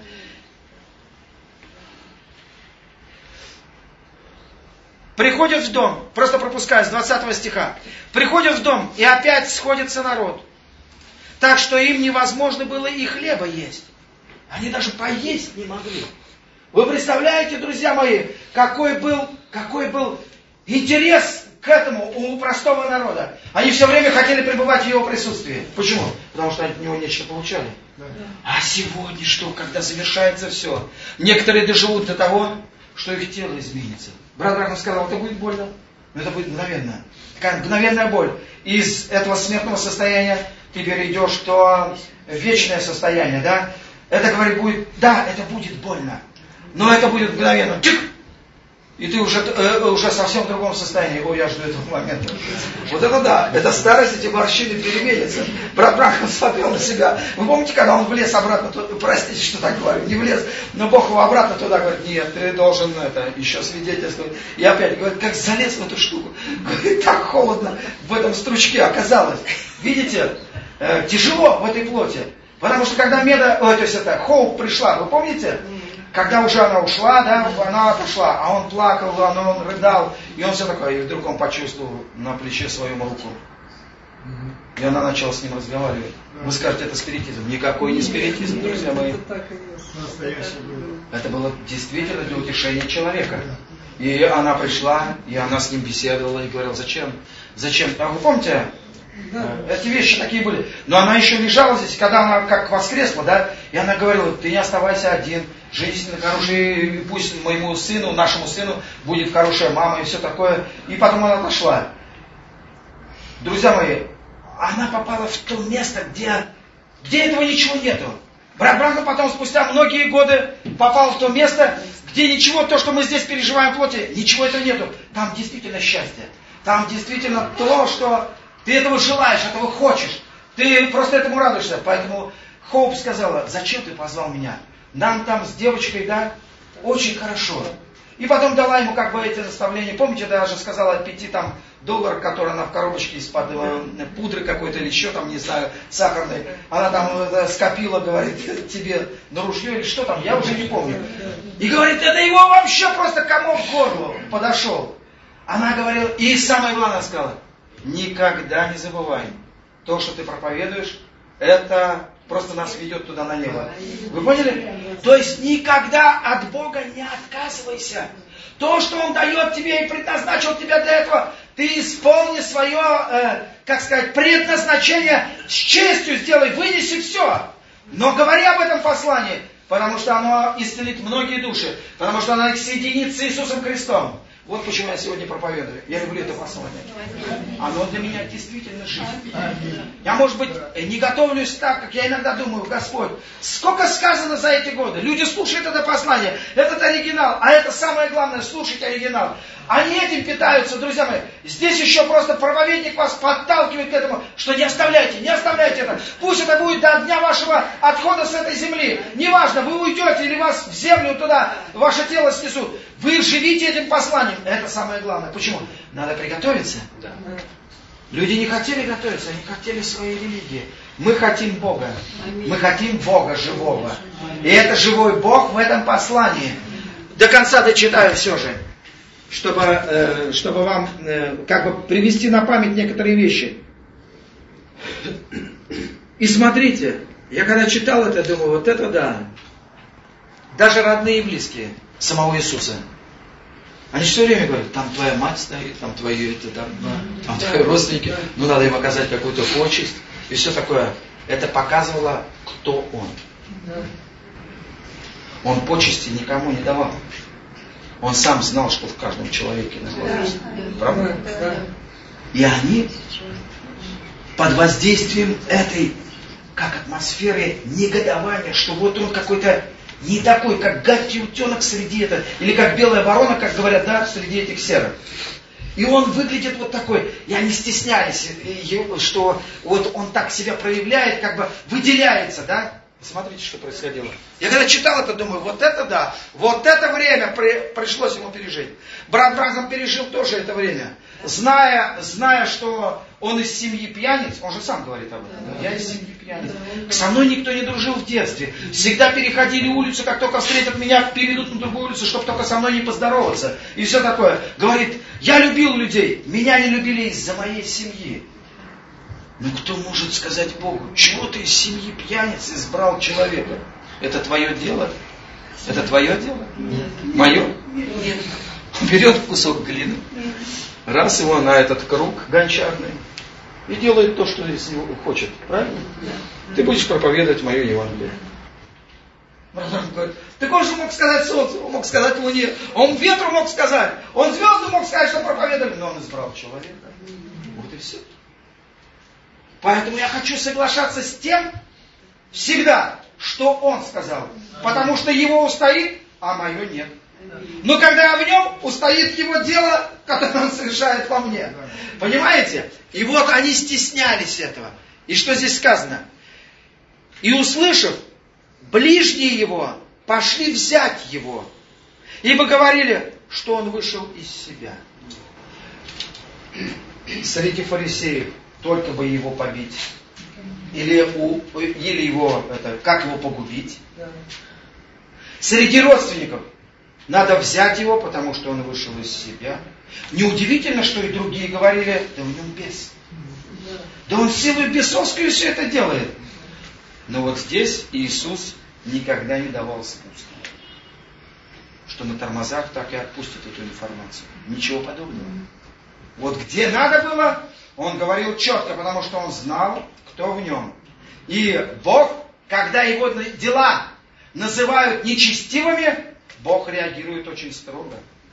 Приходят в дом, просто пропускаю с 20 стиха. Приходят в дом, и опять сходится народ. Так что им невозможно было и хлеба есть. Они даже поесть не могли. Вы представляете, друзья мои, какой был интерес к этому у простого народа. Они все время хотели пребывать в его присутствии. Почему? Потому что они от него нечто получали. А сегодня что, когда завершается все? Некоторые доживут до того, что их тело изменится. Брат Брахам сказал, это будет больно, но это будет мгновенно. Такая мгновенная боль. Из этого смертного состояния ты перейдешь в то вечное состояние, да? Это, говорит, будет, да, это будет больно, но это будет мгновенно. Чик! И ты уже совсем в другом состоянии. О, я жду этого момента. Вот это да, это старость, эти морщины переменятся. Брат Брахам смотрел на себя. Вы помните, когда он влез обратно, простите, что так говорю, не влез, но Бог его обратно туда говорит, нет, ты должен еще свидетельствовать. И опять говорит, как залез в эту штуку. Говорит, так холодно в этом стручке оказалось. Видите, тяжело в этой плоти. Потому что когда Хоуп пришла, вы помните? Когда уже она ушла, да, она отошла, а он плакал, он рыдал, и он все такое, и вдруг он почувствовал на плече свою руку. И она начала с ним разговаривать. Вы скажете, это спиритизм. Никакой не спиритизм, друзья мои. Это было действительно для утешения человека. И она пришла, и она с ним беседовала, и говорила, зачем? А вы помните? Эти вещи такие были. Но она еще лежала здесь, когда она как воскресла, да, и она говорила, ты не оставайся один, жизнь хорошая, пусть моему сыну, нашему сыну будет хорошая мама и все такое. И потом она отошла. Друзья мои, она попала в то место, где этого ничего нету. Брат Брахам потом спустя многие годы попал в то место, где ничего, то, что мы здесь переживаем в плоти, ничего этого нету. Там действительно счастье. Там действительно то, что ты этого желаешь, этого хочешь. Ты просто этому радуешься. Поэтому Хоуп сказала, зачем ты позвал меня? Нам там с девочкой, да, очень хорошо. И потом дала ему как бы эти наставления. Помните, даже сказала о $5, которые она в коробочке из-под пудры какой-то или еще там, не знаю, сахарной. Она там скопила, говорит, тебе на ружье или что там, я уже не помню. И говорит, это его вообще просто комок в горло подошел. Она говорила, и самое главное сказала, никогда не забывай, то, что ты проповедуешь, это просто нас ведет туда на небо. Вы поняли? То есть никогда от Бога не отказывайся. То, что Он дает тебе и предназначил тебя для этого, ты исполни свое, предназначение с честью сделай, вынеси все. Но говори об этом послании, потому что оно исцелит многие души, потому что оно их соединит с Иисусом Христом. Вот почему я сегодня проповедую. Я люблю это послание. Оно для меня действительно жизнь. Я, может быть, не готовлюсь так, как я иногда думаю, Господь, сколько сказано за эти годы. Люди слушают это послание, этот оригинал, а это самое главное, слушать оригинал. Они этим питаются, друзья мои. Здесь еще просто проповедник вас подталкивает к этому, что не оставляйте это. Пусть это будет до дня вашего отхода с этой земли. Неважно, вы уйдете или вас в землю туда, ваше тело снесут. Вы живите этим посланием. Это самое главное. Почему? Надо приготовиться. Да. Люди не хотели готовиться, они хотели своей религии. Мы хотим Бога. Мы хотим Бога живого. И это живой Бог в этом послании. До конца дочитаю все же. Чтобы вам привести на память некоторые вещи. И смотрите, я когда читал это, думаю, вот это да. Даже родные и близкие самого Иисуса. Они все время говорят, там твоя мать стоит, там твои там твои родственники, надо им оказать какую-то почесть. И все такое. Это показывало, кто Он. Он почести никому не давал. Он сам знал, что в каждом человеке находится. Правда? И они под воздействием этой, атмосферы негодования, что вот он какой-то не такой, как гадкий утенок среди этого, или как белая ворона, как говорят, да, среди этих серых. И он выглядит вот такой, и они стеснялись, что вот он так себя проявляет, выделяется, да. Смотрите, что происходило. Я когда читал это, думаю, вот это да, вот это время пришлось ему пережить. Брат Брахам пережил тоже это время. Зная, что он из семьи пьяниц, он же сам говорит об этом. Я из семьи пьяниц. Со мной никто не дружил в детстве. Всегда переходили улицу, как только встретят меня, перейдут на другую улицу, чтобы только со мной не поздороваться. И все такое. Говорит, я любил людей, меня не любили из-за моей семьи. Но кто может сказать Богу, чего ты из семьи пьяниц избрал человека? Это твое дело? Это твое дело? Мое? Нет. Он берет кусок глины, раз его на этот круг гончарный, и делает то, что из него хочет. Правильно? Ты будешь проповедовать мое Евангелие. Братан говорит, так он же мог сказать солнцу, он мог сказать луне, он ветру мог сказать, он звезду мог сказать, что проповедовали, но он избрал человека. Вот и все. Поэтому я хочу соглашаться с тем всегда, что он сказал. Потому что его устоит, а мое нет. Но когда в нем устоит его дело, которое он совершает во мне. Понимаете? И вот они стеснялись этого. И что здесь сказано? И услышав, ближние его пошли взять его, ибо говорили, что он вышел из себя. Среди фарисеев только бы его побить. Или его, как его погубить. Среди родственников надо взять его, потому что он вышел из себя. Неудивительно, что и другие говорили, да в нем бес. Да он силой бесовскую все это делает. Но вот здесь Иисус никогда не давал спуска. Что на тормозах так и отпустит эту информацию. Ничего подобного. Вот где надо было, он говорил четко, потому что он знал, кто в нем. И Бог, когда его дела называют нечестивыми, Бог реагирует очень строго.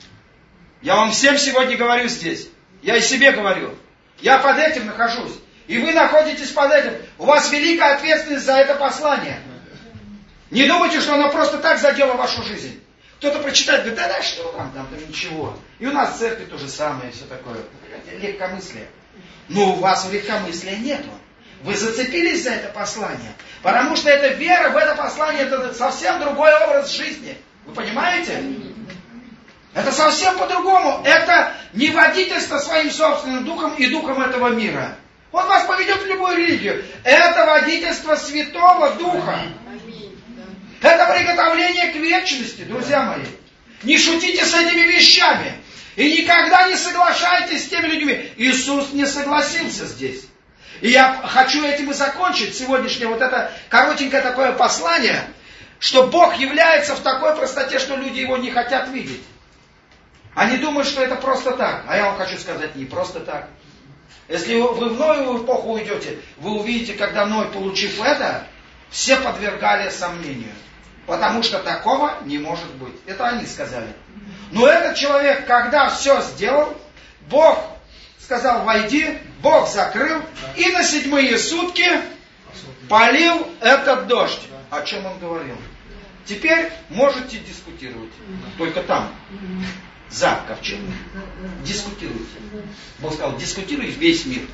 Я вам всем сегодня говорю здесь. Я и себе говорю. Я под этим нахожусь. И вы находитесь под этим. У вас великая ответственность за это послание. Не думайте, что оно просто так задело вашу жизнь. Кто-то прочитает, говорит, да что там ничего. И у нас в церкви то же самое, все такое. Легкомыслие. Но у вас легкомыслия нету. Вы зацепились за это послание. Потому что эта вера в это послание, это совсем другой образ жизни. Вы понимаете? Это совсем по-другому. Это не водительство своим собственным духом и духом этого мира. Он вас поведет в любую религию. Это водительство Святого Духа. Это приготовление к вечности, друзья мои. Не шутите с этими вещами. И никогда не соглашайтесь с теми людьми. Иисус не согласился здесь. И я хочу этим и закончить сегодняшнее вот это коротенькое такое послание, что Бог является в такой простоте, что люди его не хотят видеть. Они думают, что это просто так. А я вам хочу сказать, не просто так. Если вы в Ноеву эпоху уйдете, вы увидите, когда Ной, получив это, все подвергали сомнению. Потому что такого не может быть. Это они сказали. Но этот человек, когда все сделал, Бог сказал, войди, Бог закрыл, и на 7-е сутки полил этот дождь. О чем он говорил? Теперь можете дискутировать. Только там, за ковчегом. Дискутируйте. Бог сказал, дискутируй весь мир.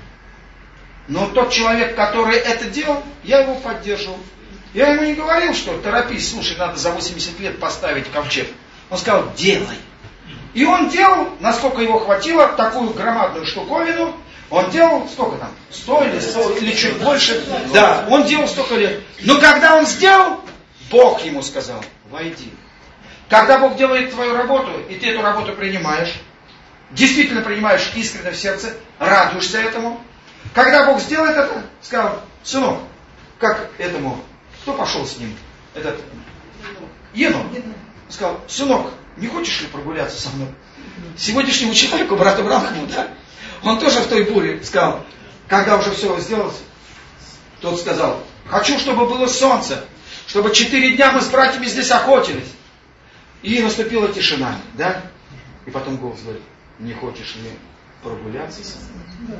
Но тот человек, который это делал, я его поддерживал. Я ему не говорил, что торопись, слушай, надо за 80 лет поставить ковчег. Он сказал, делай. И он делал, насколько его хватило, такую громадную штуковину. Он делал, сколько там, 100 или чуть больше. Да, он делал столько лет. Но когда он сделал, Бог ему сказал, войди. Когда Бог делает твою работу, и ты эту работу принимаешь, действительно принимаешь искренне в сердце, радуешься этому. Когда Бог сделает это, сказал, сынок, как этому, кто пошел с ним? Этот Енох. Сказал, сынок, не хочешь ли прогуляться со мной? Сегодняшнему человеку, брату Бранхаму, да? Он тоже в той буре сказал, когда уже все сделалось, тот сказал, хочу, чтобы было солнце, чтобы 4 дня мы с братьями здесь охотились. И наступила тишина, да? И потом голос говорит, не хочешь ли прогуляться со мной?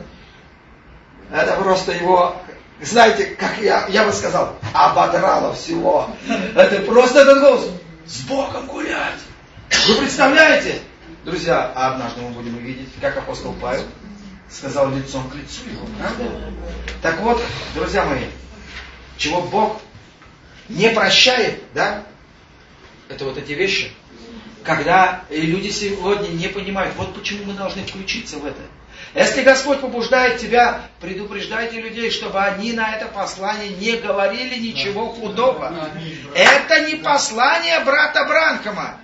Это просто его, знаете, как я бы сказал, ободрало всего. Это просто этот голос, с Богом гулять. Вы представляете? Друзья, а однажды мы будем увидеть, как апостол Павел сказал лицом к лицу его, правда? Так вот, друзья мои, чего Бог не прощает, да? Это вот эти вещи, когда люди сегодня не понимают, вот почему мы должны включиться в это. Если Господь побуждает тебя, предупреждайте людей, чтобы они на это послание не говорили ничего худого. Это не послание брата Бранхама.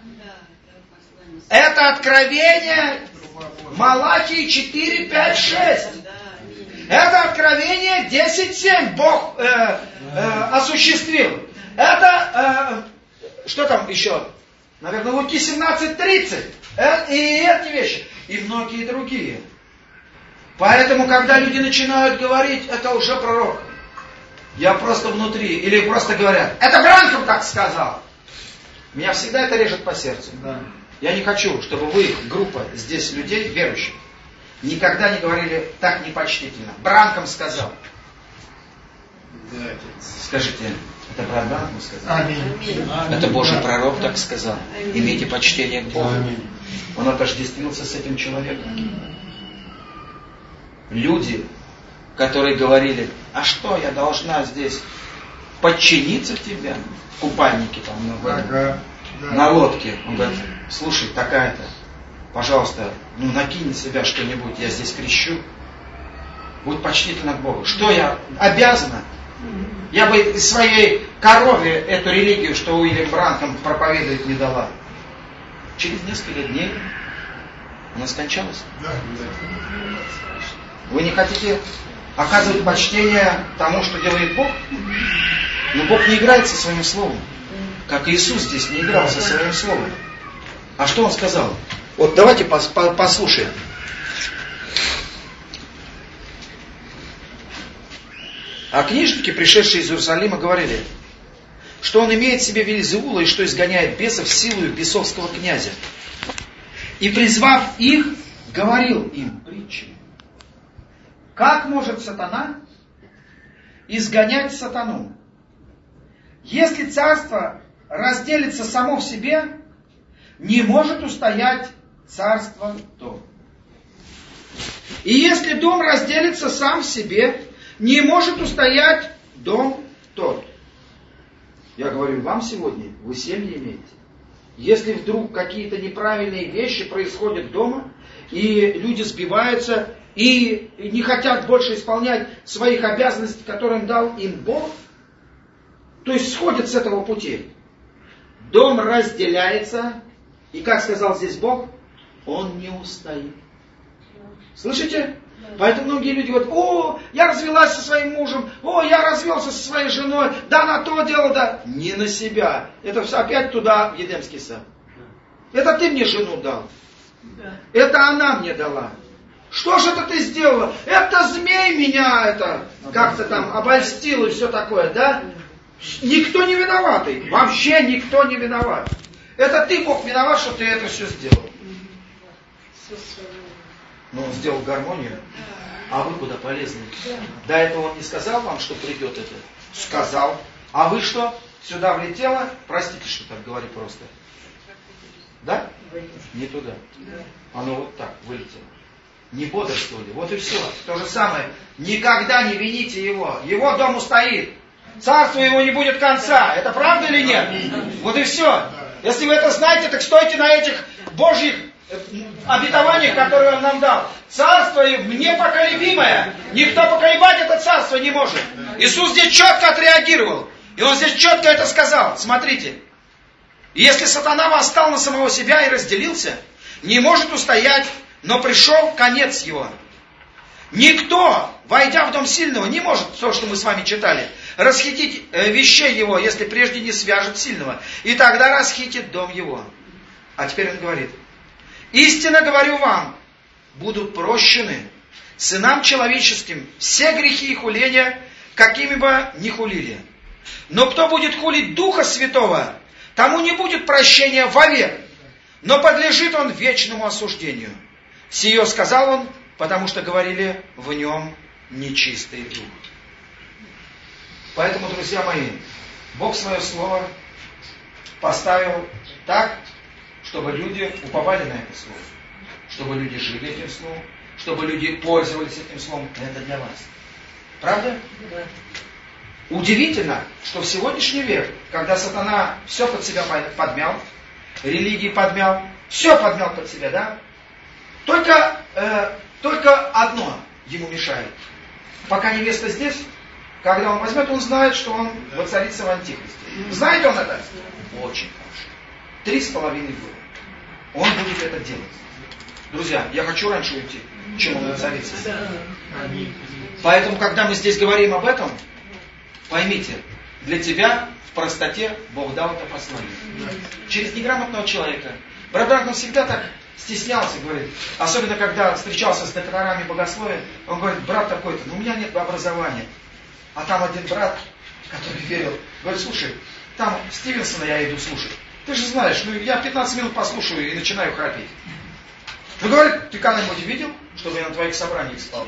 Это откровение Малахии 4, 5, 6. Это откровение 10.7 Бог осуществил. Это, что там еще? Наверное, Луки 17:30. И эти вещи. И многие другие. Поэтому, когда люди начинают говорить, это лжепророк. Я просто внутри. Или просто говорят, это Бранхам так сказал. Меня всегда это режет по сердцу. Да. Я не хочу, чтобы вы, группа здесь людей, верующих, никогда не говорили так непочтительно. Бранхам сказал. Да, скажите, это брат Бранхам сказал? Аминь. Это Божий пророк так сказал. Имейте почтение к Богу. Аминь. Он отождествился с этим человеком. Люди, которые говорили, а что, я должна здесь подчиниться тебе? В купальнике там, на лодке. Он говорит, слушай, такая-то, пожалуйста, накинь на себя что-нибудь, я здесь крещу. Будь почтительна к Богу. Что я обязана? Я бы своей корове эту религию, что Уильям Бранхам проповедует, не дала. Через несколько дней она скончалась. Вы не хотите оказывать почтение тому, что делает Бог? Но Бог не играет со своим словом. Как Иисус здесь не играл со своим словом. А что Он сказал? Вот давайте послушаем. А книжники, пришедшие из Иерусалима, говорили, что он имеет в себе Вельзевула и что изгоняет бесов силою бесовского князя. И призвав их, говорил им притчи. Как может сатана изгонять сатану? Если царство разделится само в себе, не может устоять царство то. И если дом разделится сам в себе, не может устоять дом тот. Я говорю вам сегодня, вы семьи имеете. Если вдруг какие-то неправильные вещи происходят дома, и люди сбиваются, и не хотят больше исполнять своих обязанностей, которые им дал им Бог, то есть сходят с этого пути. Дом разделяется, и как сказал здесь Бог, он не устоит. Слышите? Поэтому многие люди говорят, о, я развелась со своим мужем, о, я развелся со своей женой, да на то дело, да. Не на себя. Это все опять туда, в Едемский сад. Это ты мне жену дал. Это она мне дала. Что же это ты сделала? Это змей меня это как-то там обольстил и все такое, да? Никто не виноватый. Вообще никто не виноват. Это ты, Бог, виноват, что ты это все сделал. Но он сделал гармонию. А вы куда полезли? До этого он не сказал вам, что придет это? Сказал. А вы что? Сюда влетело? Простите, что так говорю просто. Да? Не туда. Оно вот так вылетело. Не бодрствовали. Вот и все. То же самое. Никогда не вините его. Его дом устоит. Царство его не будет конца. Это правда или нет? Вот и все. Если вы это знаете, так стойте на этих Божьих обетованиях, которые Он нам дал. Царство непоколебимое. Никто поколебать это царство не может. Иисус здесь четко отреагировал. И Он здесь четко это сказал. Смотрите. Если сатана восстал на самого себя и разделился, не может устоять, но пришел конец его. Никто, войдя в дом сильного, не может, то, что мы с вами читали, расхитить вещей его, если прежде не свяжет сильного. И тогда расхитит дом его. А теперь он говорит. Истинно говорю вам, будут прощены сынам человеческим все грехи и хуления, какими бы ни хулили. Но кто будет хулить Духа Святого, тому не будет прощения вовек, но подлежит он вечному осуждению. Сие сказал он, потому что говорили в нем нечистый дух. Поэтому, друзья мои, Бог свое слово поставил так, чтобы люди уповали на это слово, чтобы люди жили этим словом, чтобы люди пользовались этим словом. Это для вас. Правда? Да. Удивительно, что в сегодняшний век, когда сатана все под себя подмял, религии подмял, все подмял под себя, да? Только одно ему мешает. Пока невеста здесь, когда он возьмет, он знает, что он воцарится в Антихристе. Знает он это? Очень хорошо. 3,5 года. Он будет это делать. Друзья, я хочу раньше уйти, чем он воцарится. Поэтому, когда мы здесь говорим об этом, поймите, Для тебя в простоте Бог дал это послание. Через неграмотного человека. Брат Бранхам всегда так стеснялся, говорит. Особенно, когда встречался с докторами богословия. Он говорит, брат такой-то, у меня нет образования. А там один брат, который верил, говорит, слушай, там Стивенсона я иду слушать. Ты же знаешь, я 15 минут послушаю и начинаю храпеть. Ну, говорит, ты когда-нибудь видел, чтобы я на твоих собраниях спал?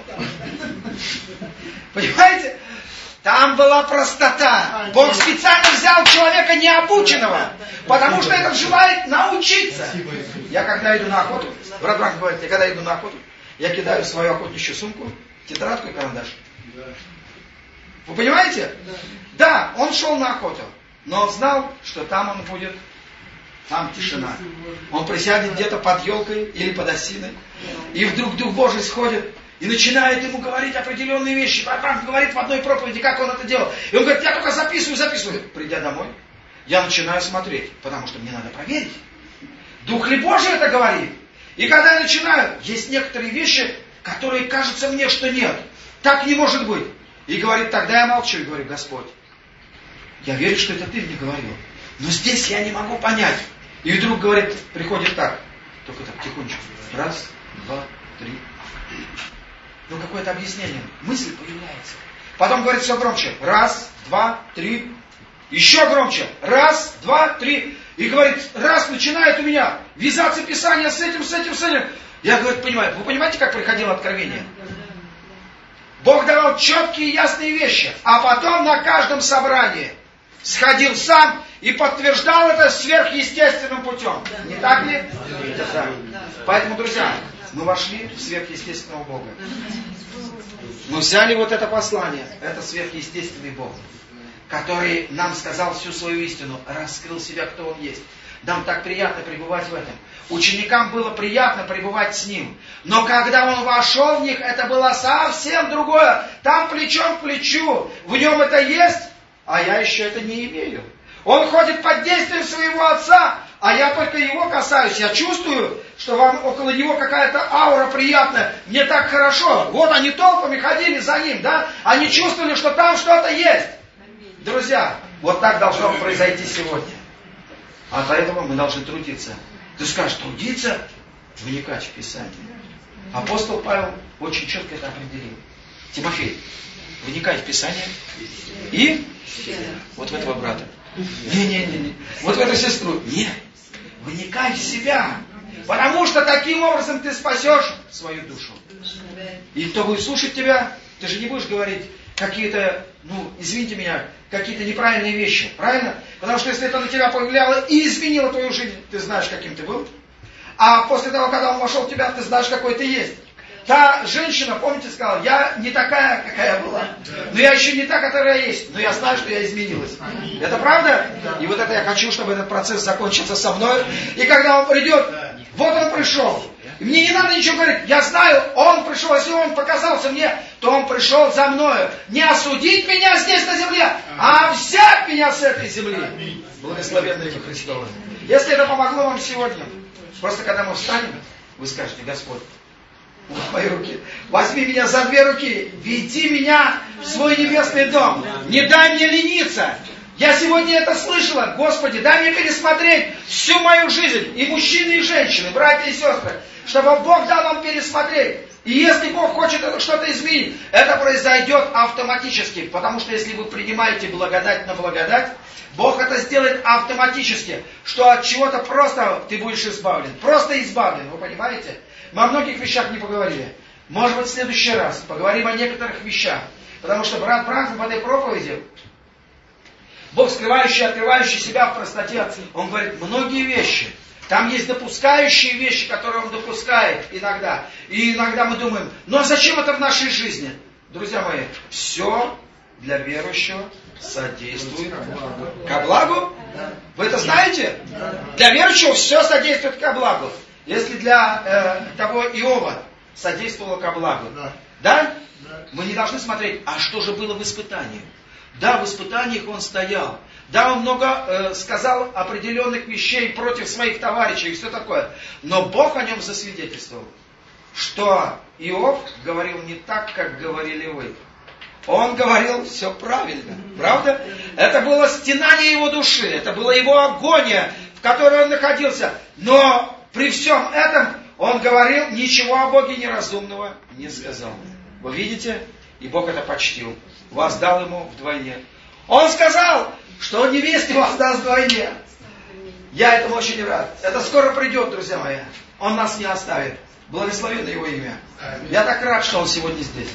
Понимаете? Там была простота. Бог специально взял человека необученного, потому что этот желает научиться. Я когда иду на охоту, брат Бранхам говорит, я когда иду на охоту, я кидаю в свою охотничью сумку тетрадку и карандаш. Вы понимаете? Да, он шел на охоту, но он знал, что там он будет, там тишина. Он присядет где-то под елкой или под осиной, и вдруг Дух Божий сходит и начинает ему говорить определенные вещи. Брат говорит в одной проповеди, как он это делал. И он говорит, я только записываю. Придя домой, я начинаю смотреть, потому что мне надо проверить. Дух ли Божий это говорит? И когда я начинаю, есть некоторые вещи, которые кажется мне, что нет. Так не может быть. И говорит, тогда я молчу и говорю, Господь, я верю, что это Ты мне говорил. Но здесь я не могу понять. И вдруг говорит, приходит так. Только так, тихонечко. Раз, два, три. Ну, какое-то объяснение. Мысль появляется. Потом говорит все громче. Раз, два, три. Еще громче. Раз, два, три. И говорит, раз начинает у меня вязаться Писание с этим. Я, говорит, понимаю. Вы понимаете, как приходило откровение? Бог давал четкие и ясные вещи. А потом на каждом собрании сходил сам и подтверждал это сверхъестественным путем. Не так ли? Да. Поэтому, друзья, мы вошли в сверхъестественного Бога. Мы взяли вот это послание. Это сверхъестественный Бог, который нам сказал всю свою истину, раскрыл себя, кто Он есть. Нам так приятно пребывать в этом. Ученикам было приятно пребывать с Ним. Но когда Он вошел в них, это было совсем другое. Там плечом к плечу. В Нем это есть, а я еще это не имею. Он ходит под действием своего Отца, а я только Его касаюсь. Я чувствую, что вам около Него какая-то аура приятная. Мне так хорошо. Вот они толпами ходили за Ним, да? Они чувствовали, что там что-то есть. Друзья, вот так должно произойти сегодня. А для этого мы должны трудиться. Ты скажешь, трудиться? Вникать в Писание. Апостол Павел очень четко это определил. Тимофей, вникай в Писание и вот в этого брата. Не. Вот в эту сестру. Нет. Вникай в себя. Потому что таким образом ты спасешь свою душу. И кто будет слушать тебя, ты же не будешь говорить какие-то, извините меня, какие-то неправильные вещи. Правильно? Потому что если это на тебя повлияло и изменило твою жизнь, ты знаешь, каким ты был. А после того, когда он вошел в тебя, ты знаешь, какой ты есть. Та женщина, помните, сказала, я не такая, какая была. Но я еще не та, которая есть. Но я знаю, что я изменилась. Это правда? И вот это я хочу, чтобы этот процесс закончился со мной. И когда он придет, вот он пришел. И мне не надо ничего говорить. Я знаю, он пришел. Если он показался мне, то он пришел за мною. Не осудить меня здесь на земле, а взять меня с этой земли. Благословенное имя Христово. Если это помогло вам сегодня, просто когда мы встанем, вы скажете, Господь, вот мои руки. Возьми меня за две руки. Веди меня в свой небесный дом. Не дай мне лениться. Я сегодня это слышала. Господи, дай мне пересмотреть всю мою жизнь. И мужчины, и женщины, братья и сестры. Чтобы Бог дал вам пересмотреть. И если Бог хочет что-то изменить, это произойдет автоматически. Потому что если вы принимаете благодать на благодать, Бог это сделает автоматически. Что от чего-то просто ты будешь избавлен. Просто избавлен. Вы понимаете? Мы о многих вещах не поговорили. Может быть, в следующий раз поговорим о некоторых вещах. Потому что брат Бранхам в этой проповеди, Бог, скрывающий, открывающий себя в простоте, он говорит многие вещи. Там есть допускающие вещи, которые он допускает иногда. И иногда мы думаем, а зачем это в нашей жизни? Друзья мои, все для верующего содействует ко благу. Вы это знаете? Для верующего все содействует ко благу. Если для того Иова содействовало ко благу, да? Мы не должны смотреть, а что же было в испытании. Да, в испытаниях он стоял. Да, он много сказал определенных вещей против своих товарищей и все такое. Но Бог о нем засвидетельствовал, что Иов говорил не так, как говорили вы. Он говорил все правильно. Правда? Это было стенание его души. Это была его агония, в которой он находился. Но при всем этом он говорил, ничего о Боге неразумного не сказал. Вы видите? И Бог это почтил. Воздал ему вдвойне. Он сказал, что невесте воздаст вдвойне. Я этому очень рад. Это скоро придет, друзья мои. Он нас не оставит. Благословенно его имя. Я так рад, что он сегодня здесь.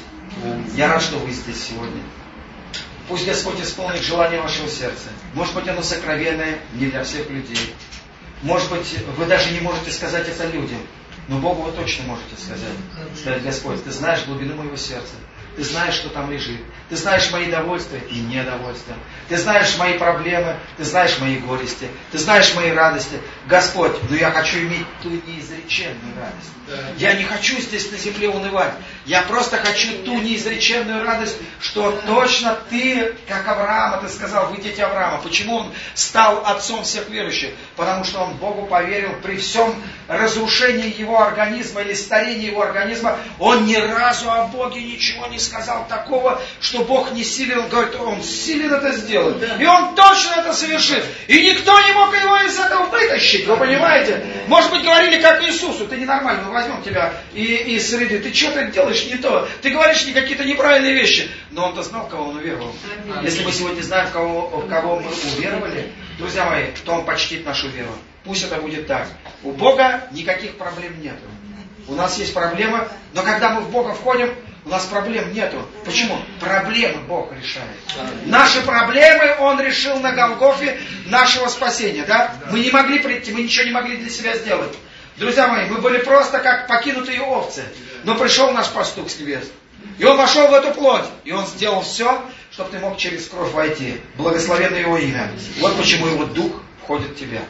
Я рад, что вы здесь сегодня. Пусть Господь исполнит желание вашего сердца. Может быть, оно сокровенное не для всех людей. Может быть, вы даже не можете сказать это людям. Но Богу вы точно можете сказать. Сказать: Господь, Ты знаешь глубину моего сердца. Ты знаешь, что там лежит. Ты знаешь мои довольства и недовольства. Ты знаешь мои проблемы. Ты знаешь мои горести. Ты знаешь мои радости. Господь, но я хочу иметь ту неизреченную радость. Я не хочу здесь на земле унывать. Я просто хочу ту неизреченную радость, что точно Ты, как Авраама, Ты сказал: вы дети Авраама. Почему он стал отцом всех верующих? Потому что он Богу поверил при всем разрушении его организма или старении его организма. Он ни разу о Боге ничего не сказал такого, что Бог не силен. Он говорит, он силен это сделать. И он точно это совершит. И никто не мог его из этого вытащить. Вы понимаете? Может быть, говорили как Иисусу: ты ненормальный, мы возьмем тебя из среды. Ты что-то делаешь не то. Ты говоришь какие-то неправильные вещи. Но он-то знал, в кого он уверовал. Если мы сегодня знаем, в кого мы уверовали, друзья мои, то он почтит нашу веру. Пусть это будет так. У Бога никаких проблем нет. У нас есть проблемы, но когда мы в Бога входим, у нас проблем нету. Почему? Проблемы Бог решает. Наши проблемы Он решил на Голгофе нашего спасения. Да? Мы не могли прийти, мы ничего не могли для себя сделать. Друзья мои, мы были просто как покинутые овцы. Но пришел наш пастух с небес. И Он вошел в эту плоть. И Он сделал все, чтобы ты мог через кровь войти. Благословенно Его имя. Вот почему Его Дух входит в тебя.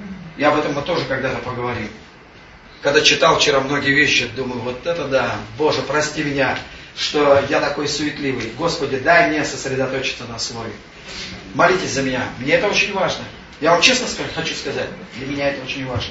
И об этом мы тоже когда-то поговорим. Когда читал вчера многие вещи, думаю, вот это да, Боже, прости меня, что я такой суетливый. Господи, дай мне сосредоточиться на Слове. Молитесь за меня. Мне это очень важно. Я вам честно хочу сказать, для меня это очень важно.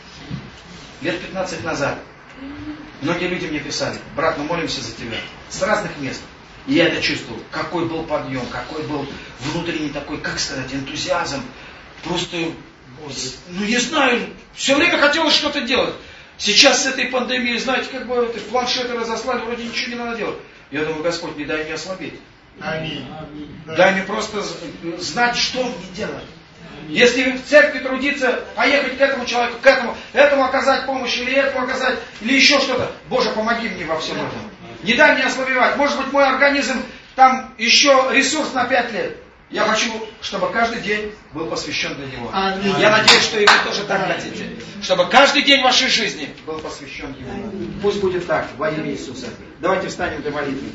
Лет 15 назад многие люди мне писали: брат, мы молимся за тебя. С разных мест. И я это чувствовал. Какой был подъем, какой был внутренний такой, как сказать, энтузиазм. Просто, ну не знаю, все время хотелось что-то делать. Сейчас с этой пандемией, знаете, как бы планшеты разослали, вроде ничего не надо делать. Я думаю, Господь, не дай мне ослабеть. Аминь. Дай мне просто знать, что мне делать. Если в церкви трудиться, поехать к этому человеку, к этому оказать помощь, или этому оказать, или еще что-то. Боже, помоги мне во всем этом. Не дай мне ослабевать. Может быть, мой организм, там еще ресурс на 5 лет. Я хочу, чтобы каждый день был посвящен для Него. Я надеюсь, что и вы тоже так хотите. Чтобы каждый день вашей жизни был посвящен Ему. Пусть будет так, во имя Иисуса. Давайте встанем для молитвы.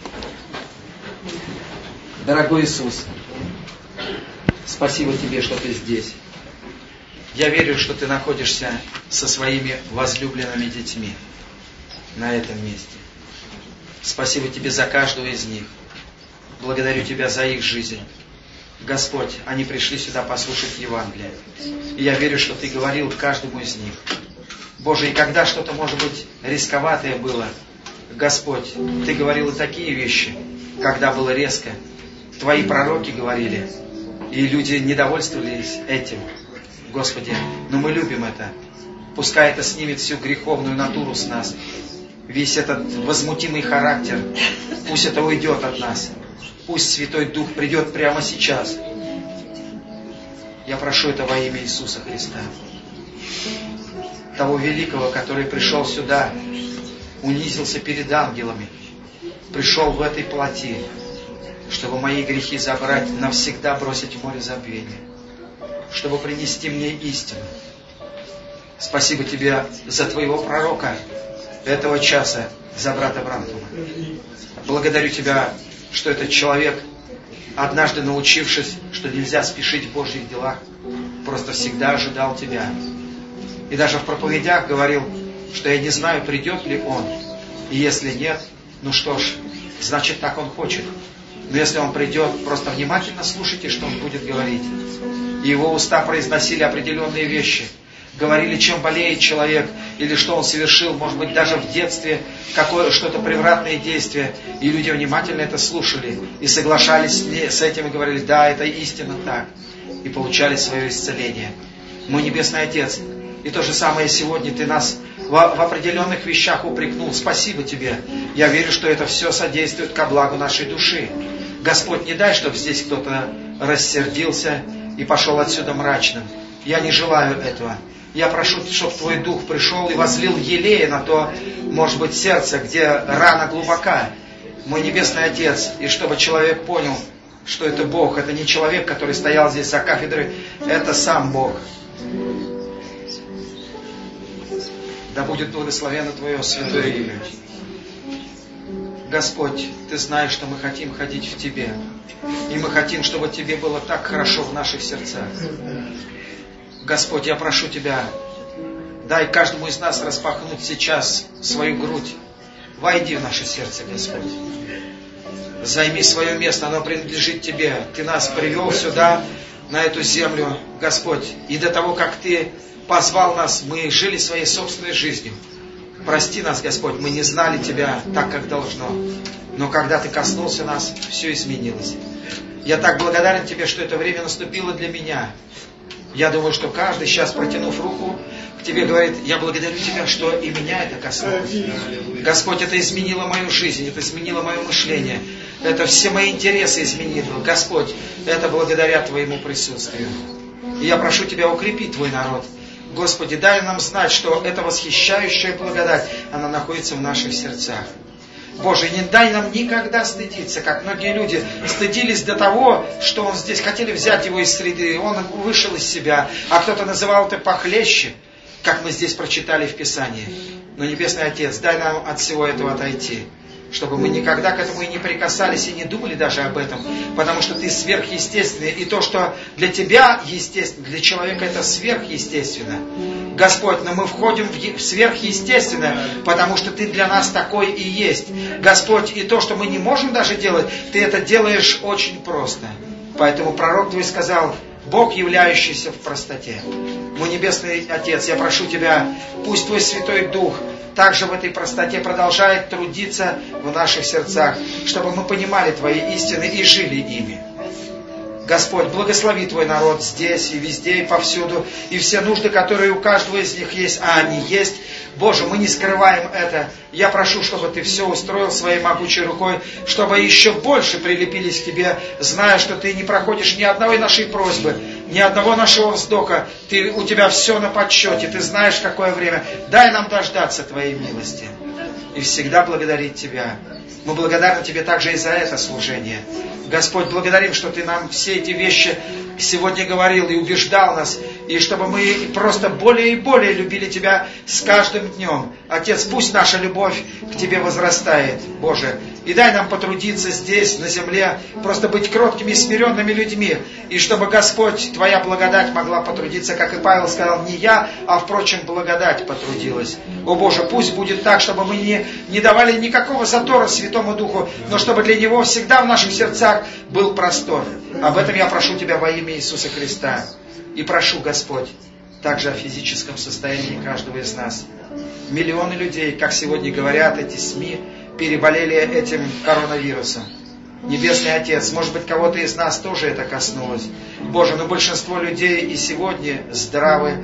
Дорогой Иисус, спасибо Тебе, что Ты здесь. Я верю, что Ты находишься со своими возлюбленными детьми на этом месте. Спасибо Тебе за каждого из них. Благодарю Тебя за их жизнь. Господь, они пришли сюда послушать Евангелие. И я верю, что Ты говорил каждому из них. Боже, и когда что-то, может быть, рисковатое было, Господь, Ты говорил и такие вещи, когда было резко. Твои пророки говорили, и люди недовольствовались этим. Господи, но мы любим это. Пускай это снимет всю греховную натуру с нас. Весь этот возмутимый характер, пусть это уйдет от нас. Пусть Святой Дух придет прямо сейчас. Я прошу это во имя Иисуса Христа. Того великого, который пришел сюда, унизился перед ангелами, пришел в этой плоти, чтобы мои грехи забрать, навсегда бросить в море забвения, чтобы принести мне истину. Спасибо Тебе за Твоего пророка этого часа, за брата Брантума. Благодарю Тебя, что этот человек, однажды научившись, что нельзя спешить в Божьих делах, просто всегда ожидал Тебя. И даже в проповедях говорил, что я не знаю, придет ли он. И если нет, ну что ж, значит так он хочет. Но если он придет, просто внимательно слушайте, что он будет говорить. И его уста произносили определенные вещи. говорили, чем болеет человек, или что он совершил, может быть, даже в детстве, что-то превратное действие. И люди внимательно это слушали и соглашались с этим и говорили, да, это истинно так. И получали свое исцеление. Мой Небесный Отец, и то же самое сегодня Ты нас в определенных вещах упрекнул. Спасибо Тебе. Я верю, что это все содействует ко благу нашей души. Господь, не дай, чтобы здесь кто-то рассердился и пошел отсюда мрачным. Я не желаю этого. Я прошу, чтобы Твой Дух пришел и возлил елея на то, может быть, сердце, где рана глубока. Мой Небесный Отец, и чтобы человек понял, что это Бог, это не человек, который стоял здесь за кафедрой, это сам Бог. Да будет благословенно Твое святое имя. Господь, Ты знаешь, что мы хотим ходить в Тебе. И мы хотим, чтобы Тебе было так хорошо в наших сердцах. Господь, я прошу Тебя, дай каждому из нас распахнуть сейчас свою грудь. Войди в наше сердце, Господь. Займи свое место, оно принадлежит Тебе. Ты нас привел сюда, на эту землю, Господь. И до того, как Ты позвал нас, мы жили своей собственной жизнью. Прости нас, Господь, мы не знали Тебя так, как должно. Но когда Ты коснулся нас, все изменилось. Я так благодарен Тебе, что это время наступило для меня. Я думаю, что каждый сейчас, протянув руку к Тебе, говорит, я благодарю Тебя, что и меня это коснулось. Господь, это изменило мою жизнь, это изменило мое мышление. Это все мои интересы изменило. Господь, это благодаря Твоему присутствию. И я прошу Тебя, укрепи Твой народ. Господи, дай нам знать, что эта восхищающая благодать, она находится в наших сердцах. Боже, не дай нам никогда стыдиться, как многие люди стыдились до того, что он здесь, хотели взять его из среды, он вышел из себя, а кто-то называл это похлеще, как мы здесь прочитали в Писании. Но, Небесный Отец, дай нам от всего этого отойти, чтобы мы никогда к этому и не прикасались, и не думали даже об этом, потому что Ты сверхъестественный, и то, что для Тебя естественно, для человека это сверхъестественно. Господь, но мы входим в сверхъестественное, потому что Ты для нас такой и есть. Господь, и то, что мы не можем даже делать, Ты это делаешь очень просто. Поэтому пророк Твой сказал, Бог, являющийся в простоте. Мой Небесный Отец, я прошу Тебя, пусть Твой Святой Дух также в этой простоте продолжает трудиться в наших сердцах, чтобы мы понимали Твои истины и жили ими. Господь, благослови Твой народ здесь и везде, и повсюду, и все нужды, которые у каждого из них есть, а они есть. Боже, мы не скрываем это. Я прошу, чтобы Ты все устроил своей могучей рукой, чтобы еще больше прилепились к Тебе, зная, что Ты не проходишь ни одной нашей просьбы, ни одного нашего вздоха. У Тебя все на подсчете, Ты знаешь, какое время. Дай нам дождаться Твоей милости и всегда благодарить Тебя. Мы благодарны Тебе также и за это служение. Господь, благодарим, что Ты нам все эти вещи сегодня говорил и убеждал нас, и чтобы мы просто более и более любили Тебя с каждым днем. Отец, пусть наша любовь к Тебе возрастает, Боже, и дай нам потрудиться здесь, на земле, просто быть кроткими и смиренными людьми, и чтобы, Господь, Твоя благодать могла потрудиться, как и Павел сказал, не я, а, впрочем, благодать потрудилась. О Боже, пусть будет так, чтобы мы не давали никакого затора Святому Духу, но чтобы для Него всегда в наших сердцах был простор. Об этом я прошу Тебя во имя Иисуса Христа. И прошу, Господь, также о физическом состоянии каждого из нас. Миллионы людей, как сегодня говорят эти СМИ, переболели этим коронавирусом. Небесный Отец, может быть, кого-то из нас тоже это коснулось. Боже, но большинство людей и сегодня здравы,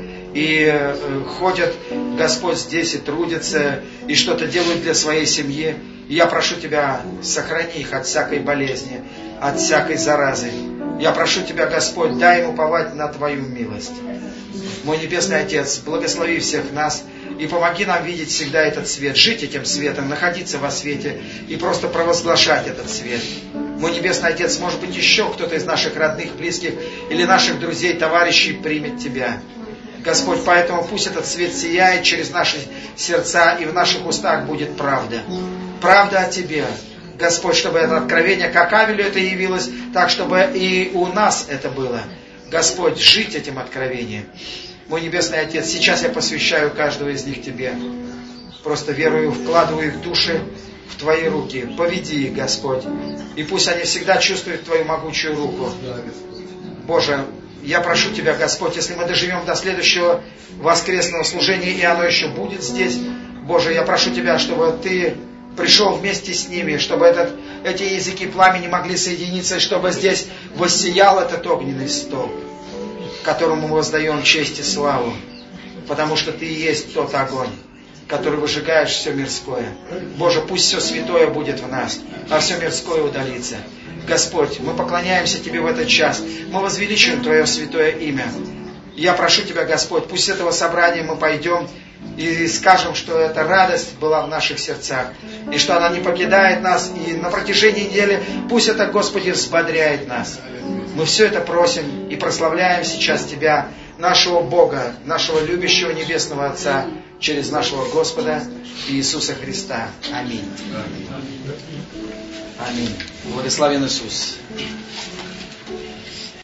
и ходят, Господь, здесь и трудятся, и что-то делают для своей семьи. И я прошу Тебя, сохрани их от всякой болезни, от всякой заразы. Я прошу Тебя, Господь, дай им уповать на Твою милость. Мой Небесный Отец, благослови всех нас и помоги нам видеть всегда этот свет, жить этим светом, находиться во свете и просто провозглашать этот свет. Мой Небесный Отец, может быть, еще кто-то из наших родных, близких или наших друзей, товарищей примет Тебя. Господь, поэтому пусть этот свет сияет через наши сердца, и в наших устах будет правда. Правда о Тебе. Господь, чтобы это откровение, как Авелю это явилось, так, чтобы и у нас это было. Господь, жить этим откровением. Мой Небесный Отец, сейчас я посвящаю каждого из них Тебе. Просто верую, вкладываю их души в Твои руки. Поведи их, Господь. И пусть они всегда чувствуют Твою могучую руку. Боже, Я прошу Тебя, Господь, если мы доживем до следующего воскресного служения, и оно еще будет здесь, Боже, я прошу Тебя, чтобы Ты пришел вместе с ними, чтобы эти языки пламени могли соединиться, и чтобы здесь воссиял этот огненный столб, которому мы воздаем честь и славу, потому что Ты и есть тот огонь, который выжигаешь все мирское. Боже, пусть все святое будет в нас, а все мирское удалится. Господь, мы поклоняемся Тебе в этот час, мы возвеличиваем Твое святое имя. Я прошу Тебя, Господь, пусть с этого собрания мы пойдем и скажем, что эта радость была в наших сердцах, и что она не покидает нас, и на протяжении недели пусть это, Господи, взбодряет нас. Мы все это просим и прославляем сейчас Тебя, нашего Бога, нашего любящего Небесного Отца, через нашего Господа Иисуса Христа. Аминь. Аминь. Благословен Иисус.